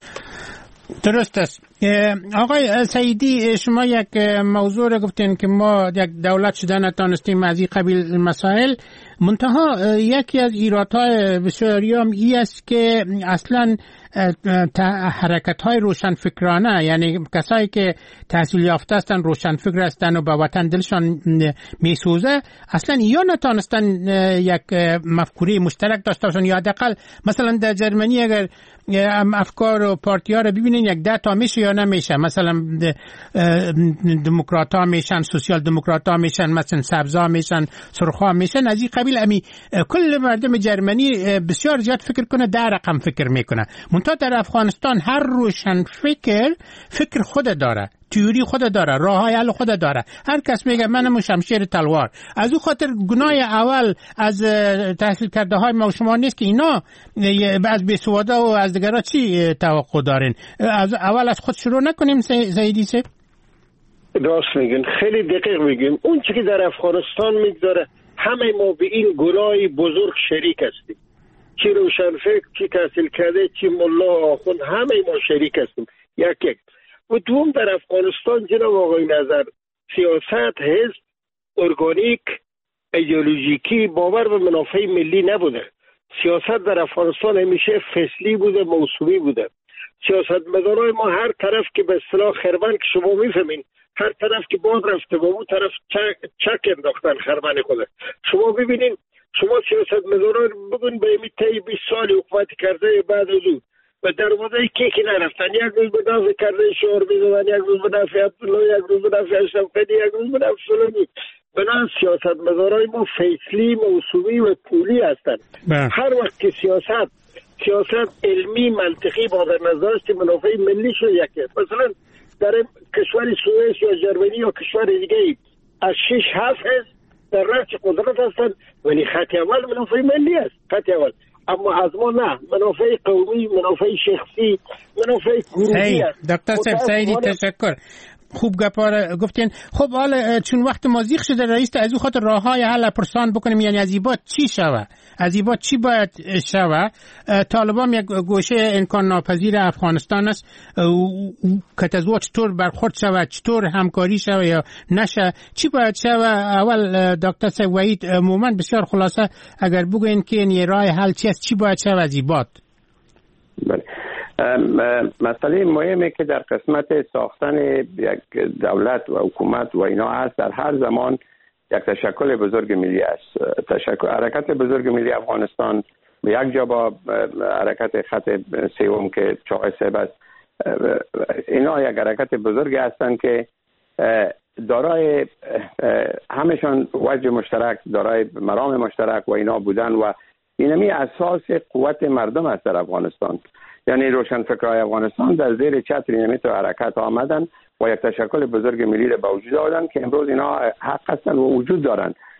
درست است. آقای سعیدی، شما یک موضوع را گفتین که ما یک دولت شده نتانستیم از این قبیل مسائل، منتها یکی از ایرادهای بسیاری هم این است که اصلا حرکت‌های روشنفکرانه، یعنی کسایی که تحصیل یافته هستن، روشنفکر هستن و به وطن دلشان میسوزه، اصلا یا نتانستن یک مفکوره مشترک داشته باشن، یا حداقل مثلا در جرمنی اگر افکار و پارتی‌ها رو ببینین یک 10 تا میشه یا نمیشه، مثلا دموکرات‌ها میشن، سوسیال دموکرات‌ها میشن، مثلا سبزا میشن، سرخا میشن، از این قبیل. امی کل مردم جرمنی بسیار زیاد فکر کنه، در رقم فکر میکنه. منتها در افغانستان هر روشن فکر خود داره، تئوری خود داره، راههای حل خود داره. هر کس میگه منم شمشیر تلوار. از او خاطر گناه اول از تحصیل کرده های ما و شما نیست که اینا از بیسواده و از دیگرها چی توقع دارین. از اول از خود شروع نکنیم. سعیدی سه راست میگن، خیلی دقیق میگیم. اون چی که در افغانستان میگذاره، همه ما به این گناه بزرگ شریک هستیم، چی روشنفکر، چی تحصیل کرده، چی ملا آخوند، همه ما شریک هستیم یک. و دوم، در افغانستان جناب آقای نظر، سیاست حزب ارگانیک ایدئولوژیکی باور به منافع ملی نبوده. سیاست در افغانستان همیشه فصلی بوده، موسومی بوده. سیاستمدارای ما هر طرف که به اصطلاح خربن که شما میفهمین، هر طرف که باد رفته با اون طرف چک انداختن خربن خوده. شما ببینین، شما سیاستمدارا بگن به میته 20 سال حکومت کرده، بعد از اون و دروازه کیکی نرفتن، یک روز به نفع کرده شعار میزدن، یک روز به نفع عبدالله، یک روز به نفع اشرف غنی، یک روز به نفع فلانی. بنابراین سیاستمدارای ما فیصلی، موسومی و طولی هستند. هر وقت که سیاست علمی منطقی با در نظر است، منافع ملی شو یکه. مثلا در کشور سوئیس یا جرمنی یا کشور دیگه از 6-7 در رأس قدرت هستند، ولی خط اول منافع ملی است، خط اول. اما از ما نه، منافع قومی، منافع شخصی، منافع گروهی است. دکتر سعیدی تشکر، خوب گپا گفتین. خب حالا چون وقت ما زیغ شده، رئیس از او خاطر راههای حل پرسان بکنیم، یعنی از ایبات چی شوه، از ایبات چی باید شوه. طالبان یک گوشه امکان ناپذیر افغانستان است که از او چطور برخورد شوه، چطور همکاری شوه یا نشه، چی باید شوه. اول دکتر سوید عموما بسیار خلاصه اگر بگوین که این راه حل چی است، چی باید شوه از ایبات. بله، مسئله مهمی که در قسمت ساختن یک دولت و حکومت و اینا است، در هر زمان یک تشکل بزرگ ملی است. حرکت بزرگ ملی افغانستان به یک جا با حرکت خط سوم که چاقای سیب است، اینا یک حرکت بزرگی هستند که دارای همشان وجه مشترک، دارای مرام مشترک و اینا بودن و اینمی اساس قوت مردم است در افغانستان. یعنی روشنفکرای افغانستان در زیر چتر اینمی تو حرکت آمدن و یک تشکل بزرگ ملی را به وجود آوردن که امروز اینا حق هستند و وجود دارند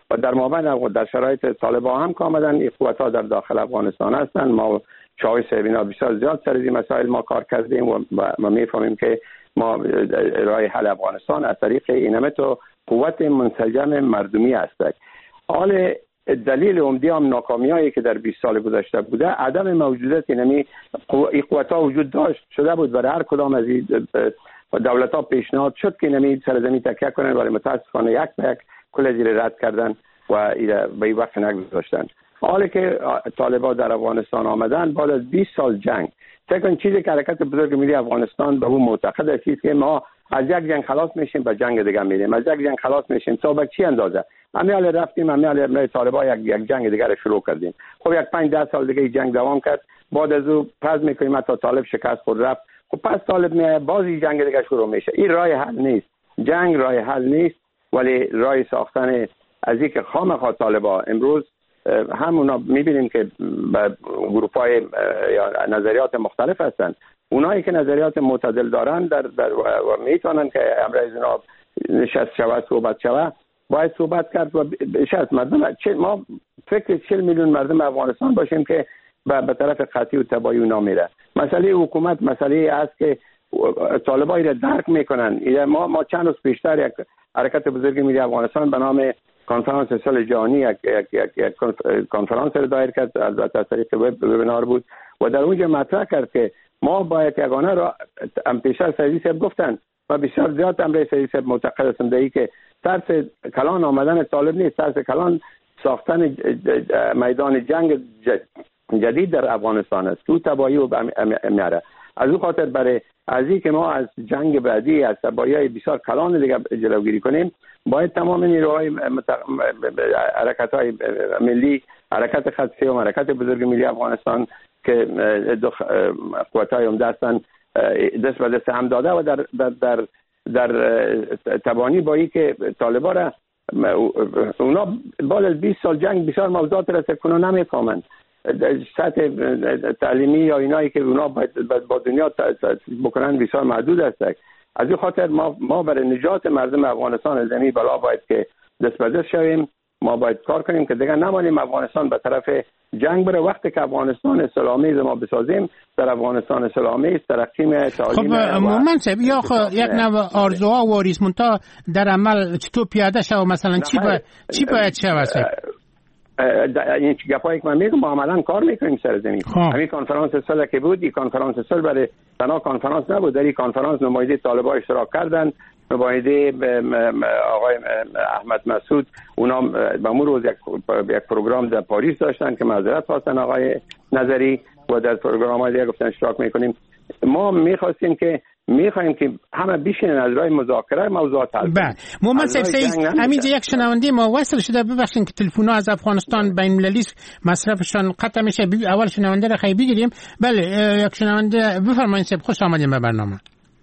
و در مابین در شرایط طالبان هم که آمدن این قوت‌ها در داخل افغانستان هستند. ما شاوی سیبینا بسیار زیاد سر این مسائل ما کار کردیم و میفهمیم که ما راه حل افغانستان از طریق اینمت و قوت منسجم مردمی است. حال دلیل عمده هم ناکامیایی که در 20 سال گذشته بوده عدم موجودیت این قوت‌ها وجود داشت شده بود. برای هر کدام از این دولت‌ها پیشنهاد شد که نمی سرزمین تکیه کنن ولی متاسفانه یک به یک کل زیر رد کردن و به این وقت نگذاشتن. حالی که طالبان در افغانستان آمدن بعد از 20 سال جنگ فکر چیزی که حرکت بزرگ ملی افغانستان به اون معتقد است که ما از یک جنگ خلاص میشیم به جنگ دیگه میریم، از یک جنگ خلاص میشیم تا به چی اندازه امیال رفتیم امیال طالبان یک جنگ دیگه رو شروع کردیم. خب یک 5-10 سال دیگه جنگ دوام کرد، بعد از او پس میکنیم تا طالب شکست خورد رفت، خب پس طالب میاد بازی جنگ دیگه شروع میشه. این راه حل نیست، جنگ راه حل نیست، ولی راه ساختن از اینکه خامخا طالبان امروز همونا میبینیم که گروپ‌های یا نظریات مختلف هستند. اونایی که نظریات معتدل دارن در و میتونن که امر از اینا نشست شود صحبت شود باید صحبت کرد و شاید مردم ما فکر 40 میلیون مردم افغانستان باشیم که به طرف قطعی و تباهی اونا میره. مسئله حکومت مسئله است که طالبان را درک میکنن. ما چند روز پیشتر یک حرکت بزرگ ملی افغانستان به نام کنفرانس صلح جهانی یک کنفرانس را دایر کرد، البته از طریق وبینار بود و در اونجا مطرح کرد که ما باید یگانه را پیشتر سعیدی صاحب گفتن و بسیار زیاد امر سعیدی صاحب معتقد هستند ای که طرز کلان آمدن طالب نیست، طرز کلان ساختن میدان جنگ جدید در افغانستان است تو تباهی و میاره. از اون خاطر برای از این که ما از جنگ بعدی از تباهی بسیار کلان دیگه جلوگیری کنیم باید تمام نیروهای حرکت‌های ملی، حرکت خط سیوم، حرکت بزرگ ملی افغانستان که قوت‌های عمده هستند دست به دست هم داده و در تبانی با این که طالبان را اونا بعد از 20 سال جنگ بسیار موضوعات را سرکنه نمیفهمند. سطح تعلیمی یا اینایی که اونا با دنیا بکنن بسیار محدود است. از این خاطر ما برای نجات مردم افغانستان از این بلا باید که دست به دست شویم. ما باید کار کنیم که دیگه نمانیم افغانستان به طرف جنگ بره. وقتی که افغانستان اسلامی ما بسازیم در افغانستان اسلامی است ترقی تعلیم. خب مومن صاحب یا یک نوع آرزوها و آرزومندها در عمل چطور پیاده شود؟ مثلا چی باید شود؟ این گپایی که من میگم ما عملا کار میکنیم سر زمین. همین کنفرانس صلح که بود، این کنفرانس صلح برای تنها کنفرانس نبود، در این کنفرانس نماینده طالبان اشتراک کردند، نماینده آقای احمد مسعود اونا به امروز روز یک پروگرام در پاریس داشتن که معذرت خواستن آقای نظری و در پروگرام‌های دیگه گفتن اشتراک میکنیم. ما میخوایم که همه بشینن از راه مذاکره موضوعات حل کنن. مومن صاحب همینجا یک شنونده ما وصل شده، ببخشید که تلفن‌ها از افغانستان بین المللی مصرفشان قطع میشه. اول شنونده را خیلی بگیریم. بله یک شنونده بفرمایید صاحب، خوش آمدید به برنامه.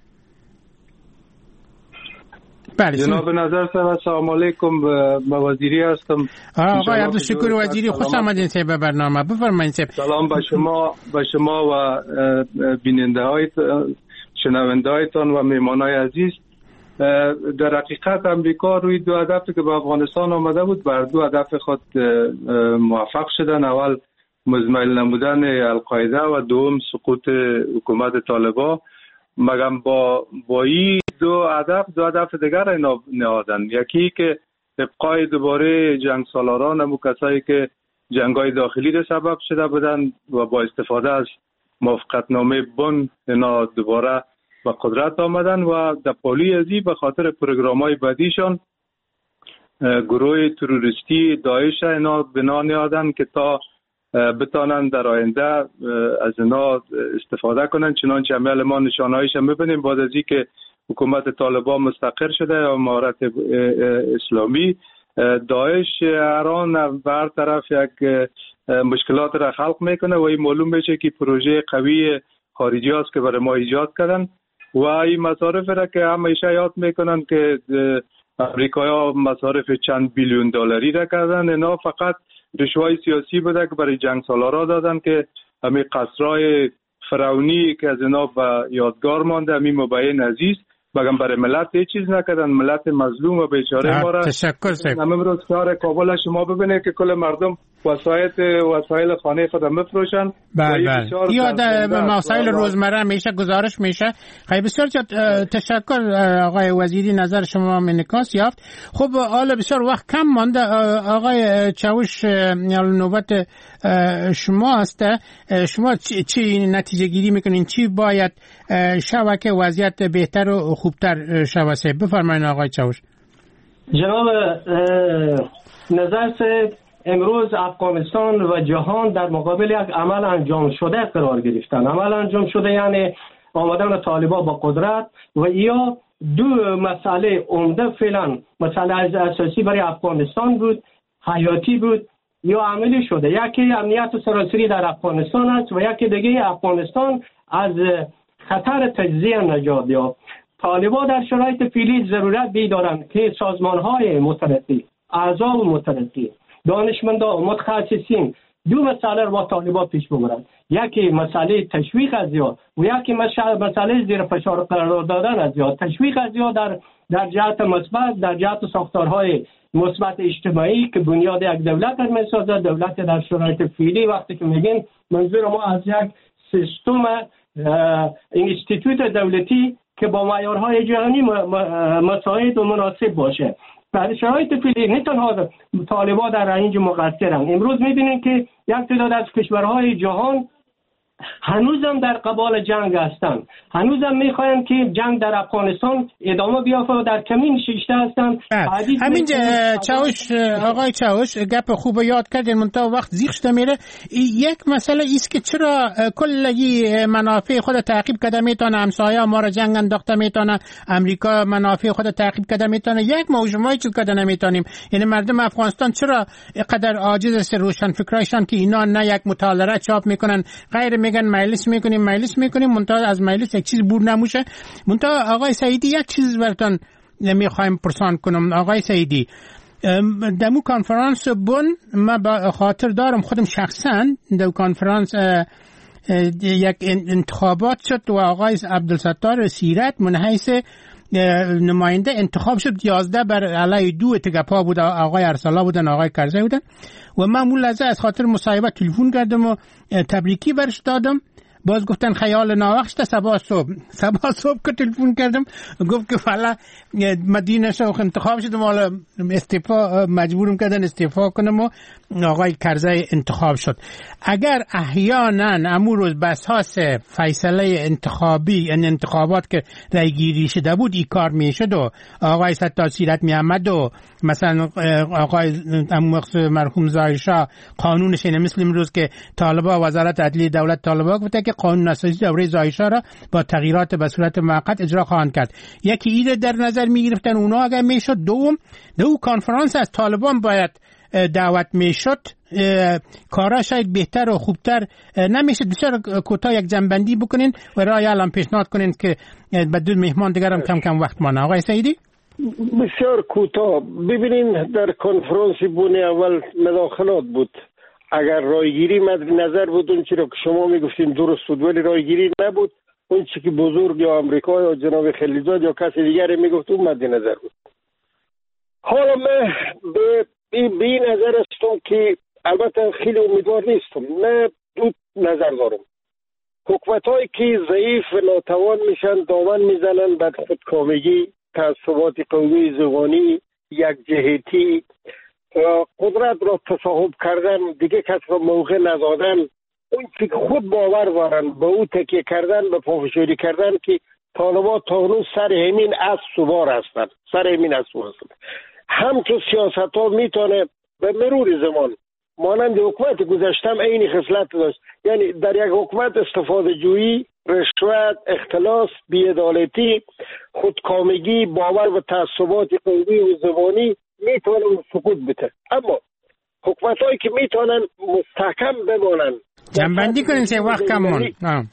بله جناب نظر صاحب السلام علیکم، با وزیری هستم. آقای عبدالشکور وزیری خوش آمدید صاحب به برنامه. بفرمایید صاحب. سلام به شما و بیننده های شنونده هایتان و مهمانای عزیز. در حقیقت امریکا روی دو هدفی که به افغانستان آمده بود بر دو هدف خود موفق شدن. اول مزمحل نمودن القاعده و دوم سقوط حکومت طالبان. مگم با این دو هدف دیگر را نهادن. یکی که ابقای دوباره جنگ سالاران و کسایی که جنگ‌های داخلی را سبب شده بودن و با استفاده از موافقتنامه بن اینا دوباره به قدرت آمدن و در پالی ازی به خاطر پروگرام‌های بعدیشان گروه تروریستی داعش اینا بنا نهادن که تا بتانن در آینده از اینا استفاده کنن. چنانچه عمل ما نشانهایش هم می‌بینیم بعد از اینکه حکومت طالبان مستقر شده یا امارت اسلامی، داعش هران بر طرف یک مشکلات را خلق میکنه و این معلوم میشه که پروژه قوی خارجی هست که برای ما ایجاد کردن و این مصارف را که همیشه یاد میکنن که امریکایی‌ها مصارف چند بیلیون دلاری را کردن. اینا فقط رشوه‌های سیاسی بوده که برای جنگ سالارا دادن که همین قصرهای فرعونی که از اینا به یادگار مانده، همین مبین عزیز بگم برای ملت هیچ چیز نکردن، ملت مظلوم و بیچاره ما را. تشکر سید. امروز شهر کابل شما ببینید که کل مردم وسایل خانه خود میفروشن. بله یا مسائل روزمره میشه گزارش میشه. خیلی بسیار تشکر آقای وزیری، نظر شما انعکاس یافت. خب حالا بسیار وقت کم مانده، آقای چاوش نوبت شما است. شما چی نتیجه گیری میکنین؟ چی باید شود که وضعیت بهتر و خوبتر شود؟ بفرمایید آقای چاوش. جناب نظر سے امروز افغانستان و جهان در مقابل یک عمل انجام شده قرار گرفتن. عمل انجام شده یعنی آمدن طالبان با قدرت و یا دو مسئله عمده فعلا مسئله اساسی برای افغانستان بود، حیاتی بود یا عملی شده. یکی امنیت سراسری در افغانستان است و یکی دیگه افغانستان از خطر تجزیه نجات یافت. طالبان در شرایط فعلی ضرورت دارند که سازمان‌های مترقی، اعضا و مترقی، دانشمندان، متخصصین دو مسئله را با طالبان پیش ببرند. یکی مسئله تشویق از یا و یکی مسئله زیر فشار قرار دادن از یا. تشویق از یا در جهت مثبت، در جهت ساختارهای مثبت اجتماعی که بنیاد یک دولت را می‌سازد. دولت در شرایط فعلی وقتی که میگیم منظور ما از یک سیستم اینستیتوت دولتی که با معیارهای جهانی مساعد و مناسب باشه. در شرایط فعلی نه تنها طالبان در رنج مقصرند. امروز می‌بینیم که یک تعداد از کشورهای جهان هنوزم در قبال جنگ هستند، هنوزم میخواهند که جنگ در افغانستان ادامه بیافته و در کمین شیشته هستند. همین چاوش، آقای چاوش گپ خوب یاد کردین، منتها وقت زیغ شده میره. یک مسئله ایست که چرا کلگی منافع خود تعقیب کرده میتونه، همسایه ما را جنگ انداخته میتونه، امریکا منافع خود تعقیب کرده میتونه، یک موجمای چیز کرده نمیتونیم. یعنی مردم افغانستان چرا قدر عاجز است روشن فکرایشان که اینا نه یک مطالعه چاپ میکنن، غیر میگن مجلس میکنیم منتها از مجلس یک چیز بور نموشه. منتها آقای سعیدی یک چیز براتون میخوایم پرسان کنم. آقای سعیدی، دمو کنفرانس بون ما با خاطر دارم خودم شخصا دو کنفرانس یک انتخابات شد و آقای عبدالستار سیرت منحیث نماینده انتخاب شد. 11 بر علیه 2 تگپا بود، آقای ارسلا بودن، آقای کرزی بودن و من اون لحظه از خاطر مصاحبه تلفن کردم و تبریکی برش دادم. باز گفتن خیال ناوخت. صبح صبح که تلفن کردم گفت که فعلا مدینه شو انتخاب شدم، حالا استعفا مجبورم کردن استعفا کنم و آقای کرزی انتخاب شد. اگر احیانا امروز روز بساس فیصله انتخابی ان انتخابات که رای گیری شده بود این کار میشد و آقای ستار سیرت میامد و مثلا آقای مرحوم ظاهرشاه قانونش اینه، مثل امروز که طالبان وزارت عدلیه دولت طالبان گفته که قانون اساسی دوره ظاهرشاه را با تغییرات به صورت موقت اجرا خواهند کرد. یکی ایده در نظر میگرفتن اونا اگر میشد. دو کنفرانس از طالبان باید دعوت میشد، کارا شاید بهتر و خوبتر نمیشد. بسیار کوتاه یک جنبندی بکنین و رای الان پیشنهاد کنین که بدون مهمان دیگرم کم کم وقت مانه. آقای سعیدی بسیار کوتاه. ببینین در کنفرانس بون اول مداخلات بود. اگر رایگیری مد نظر بود اون چی رو که شما میگفتین درست بود، ولی رایگیری نبود. اون چی که بزرگ یا امریکا یا جناب خلیلزاد یا کسی دیگر میگفت اون مد نظر بود. حالا من به این نظر هستم که البته خیلی امیدوار نیستم، نه دو نظر دارم. حکومت‌هایی که ضعیف و ناتوان میشن دامن میزنن بر خودکامگی، تعصبات قومی زبانی، یک جهتی، قدرت را تصاحب کردن، دیگه کس را موقع ندادن، اون که خود باور دارن به او تکیه کردن، به پافشاری کردن که طالبان تا هنوز سر همین اسب سوار هستند، سر همین اسب هستند. همچون سیاست ها میتونه به مرور زمان مانند حکومت گذشتم این خصلت داشت، یعنی در یک حکومت استفاده جویی، رشوت، اختلاس، بی‌عدالتی، خودکامگی، باور به تعصبات قومی و زبانی میتونه سقوط بده. اما حکومت هایی که میتونن مستحکم بمانن، جنبندی کنین چه وقت کم مون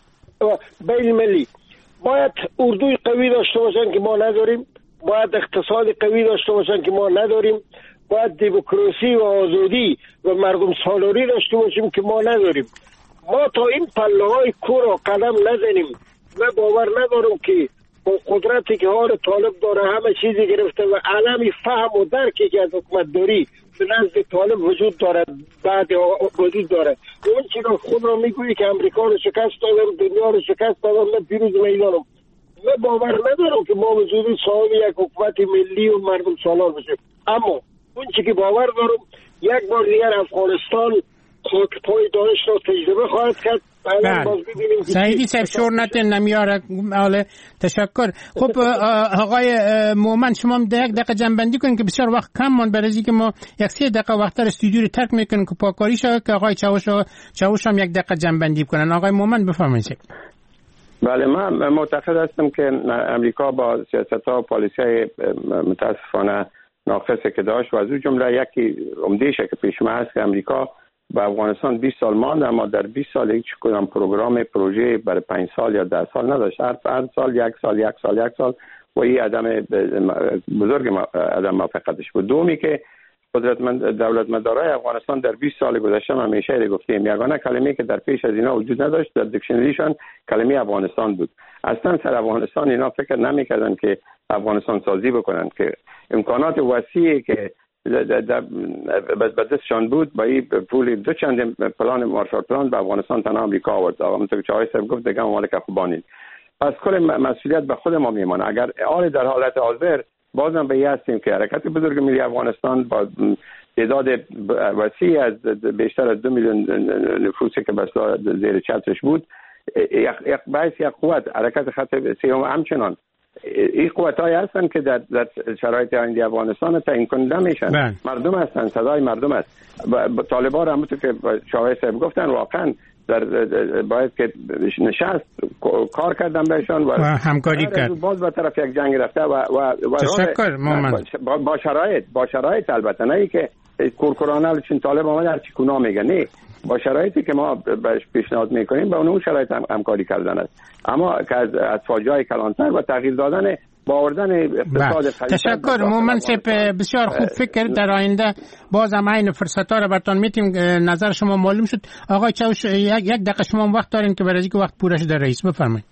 بین ملی باید اردوی قوی داشته باشن که ما نداریم، باید اقتصاد قوی داشته باشن که ما نداریم، باید دموکراسی و آزادی و مردم سالاری داشته باشیم که ما نداریم. ما تا این پله های کور و قدم نزنیم، من باور ندارم که با قدرتی که حال طالب داره همه چیزی گرفته و عالمی فهم و درکی که از حکومت داری به نزد طالب وجود داره، بعد وجود داره. اون چیزا خود را میگویی که امریکا رو شکست دادم، دنیا رو شکست دادم، من پیروز میدانم. من باور ندارم که ما وجودی صاحب یک حکومت ملی و مردم سالار بشیم. اما اون چی که باور دارم یک بار دیگر افغانستان خاک پای دانش را تجربه خواهد کرد. سعیدی صاحب شورنت نمیاره. آله تشکر. خب آقای مومن شما یک دقیقه جنبندی کنید که بسیار وقت کم ماند، برای اینکه ما یک 3 دقیقه وقت در استودیو رو ترک میکنیم که پاکاری شود که آقای چاوش هم یک دقیقه جنبندی کنن. آقای مومن بفرمایید. بله، من معتقد هستم که امریکا با سیاست‌ها و پالیسی‌های متاسفانه ناقصی که داشت و از اون جمله یکی عمده‌ایش که پیش ما هست که امریکا با افغانستان 20 سال ماند، اما در 20 سال هیچ کدام پروژه برای 5 سال یا 10 سال نداشت. هر سال یک سال و این عدم بزرگ عدم موافقتش بود. دومی که دولتمدارای افغانستان در 20 سال گذشته همیشه گفتیم یگانه کلمه‌ای که در پیش از اینا وجود نداشت در دیکشنریشون کلمه افغانستان بود. اصلا سر افغانستان اینا فکر نمی‌کردن که افغانستان سازی بکنن، که امکانات وسیعی که به دستشان بود با این پول 2 چند پلان مارشال پلان به افغانستان تنها امریکا آورد. همونطور که آقای صاحب گفت دیگه ممالک خوبانید. پس کل مسئولیت به خود ما میمونه. اگر در حالت حاضر بازم به این هستیم که حرکت بزرگ ملی افغانستان با تعداد وسیع از بیشتر از 2 میلیون نفوسی که بسا زیر چترش بود، یک قوت حرکت خط سیوم همچنان این قوت‌هایی هستن که در شرایط آینده افغانستان تعیین کننده میشن. مردم هستن، صدای مردم است. طالبان هم همونطور که شاه صاحب گفتن واقعا باید که نشست کار کردن بهشان و همکاری کرد. باز به طرف یک جنگ رفته و تشکر با شرایط البته نه که کورکورانه چین طالب آمد هر چی کنا میگه، نه، با شرایطی که ما بهش پیشنهاد میکنیم با اون شرایط همکاری کردن است. اما که از فاجعه کلانتر و تغییر دادن با آوردن اقتصاد تشکر. مومن صاحب بسیار خوب فکر در آینده باز هم این فرصت‌ها رو براتون میتیم. نظر شما معلوم شد. آقای چاوش یک دقیقه شما وقت دارین که برای اینکه وقت پوره شده رئیس بفرمایید.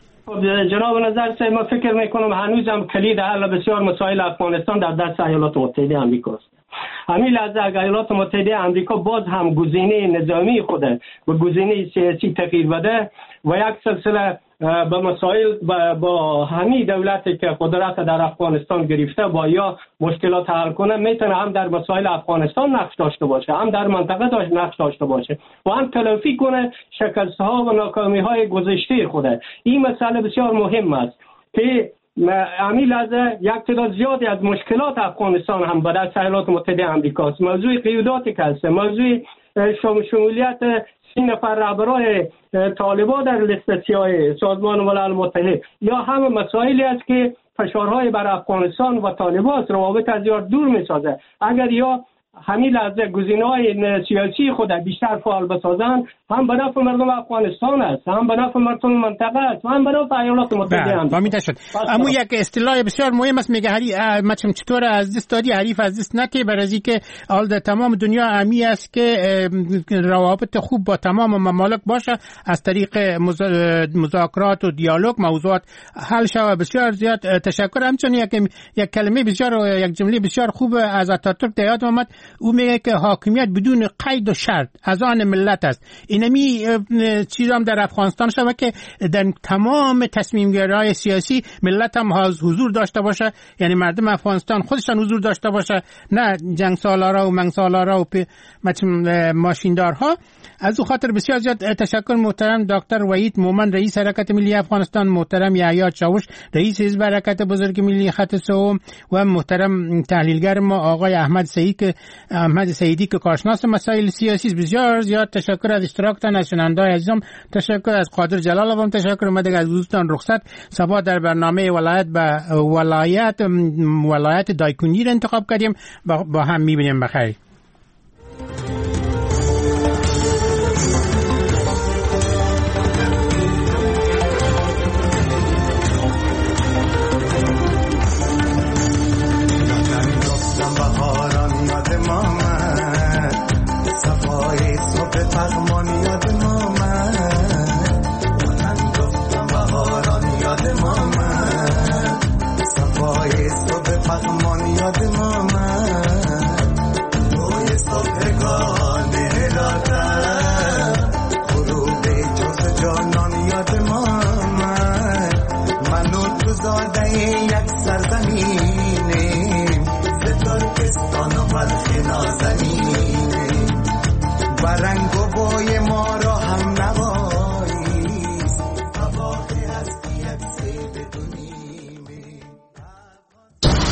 جناب نظر صاحب من فکر میکنم هنوزم کلید حل بسیار مسائل افغانستان در دست ایالات متحده آمریکا است. همین لحظه اگر ایالات متحده آمریکا باز هم گزینه نظامی خود و گزینه سیاسی تغییر بده و یک سلسله به مسائل با همین دولتی که قدرت در افغانستان گرفته با یا مشکلات حل کنه، میتونه هم در مسائل افغانستان نقش داشته باشه، هم در منطقه نقش داشته باشه و هم تلافی کنه شکست‌ها و ناکامی‌های گذشته خوده. این مسئله بسیار مهم است که همین لحظه یک تعداد زیادی از مشکلات افغانستان هم به دست ایالات متحده آمریکا است. موضوع قیوداتی که هست، موضوع شمولیت 3 نفر رهبران طالبان در لیست سیاه سازمان ملل متحد یا همه مسائلی است که فشارهای بر افغانستان و طالبان روابط از یار دور می‌سازه. اگر یا همین لحظه گزینه‌های سیاسی خود بیشتر فعال بسازند، هم به نفع مردم افغانستان است، هم به نفع مردم منطقه است، هم به نفع ایالات متحده آمریکا. اما یک اصطلاح بسیار مهم است، میگه مچم چطور از دست دادی حریف از دست نکه، برای اینکه حال در تمام دنیا امی است که روابط خوب با تمام ممالک باشه، از طریق مذاکرات و دیالوگ موضوعات حل شود. بسیار زیاد تشکر. همچنین یک کلمه بسیار یک جمله بسیار خوب از آتاتورک در یاد آمد. او میگه که حاکمیت بدون قید و شرط از آن ملت است. اینمی چیز هم در افغانستان شده که در تمام تصمیم گیری‌های سیاسی ملت هم حضور داشته باشه، یعنی مردم افغانستان خودشان حضور داشته باشه، نه جنگ سالارا و منگ سالارا و ماشیندارها. از او خاطر بسیار زیاد تشکر. محترم دکتر وحید مومن رئیس حرکت ملی افغانستان، محترم یحیی چاوش رئیس حزب حرکت بزرگ ملی خط سوم و محترم تحلیلگر ما آقای احمد سعیدی که کارشناس مسائل سیاسی. بسیار زیاد تشکر از اشتراکتان. از شنونده‌های عزیزم تشکر. از قادر جلال هم تشکر. ما دیگه از دوستان رخصت. صبح در برنامه ولایت دایکنی را انتخاب کردیم. با هم می‌بینیم. بخیر. یاد ما های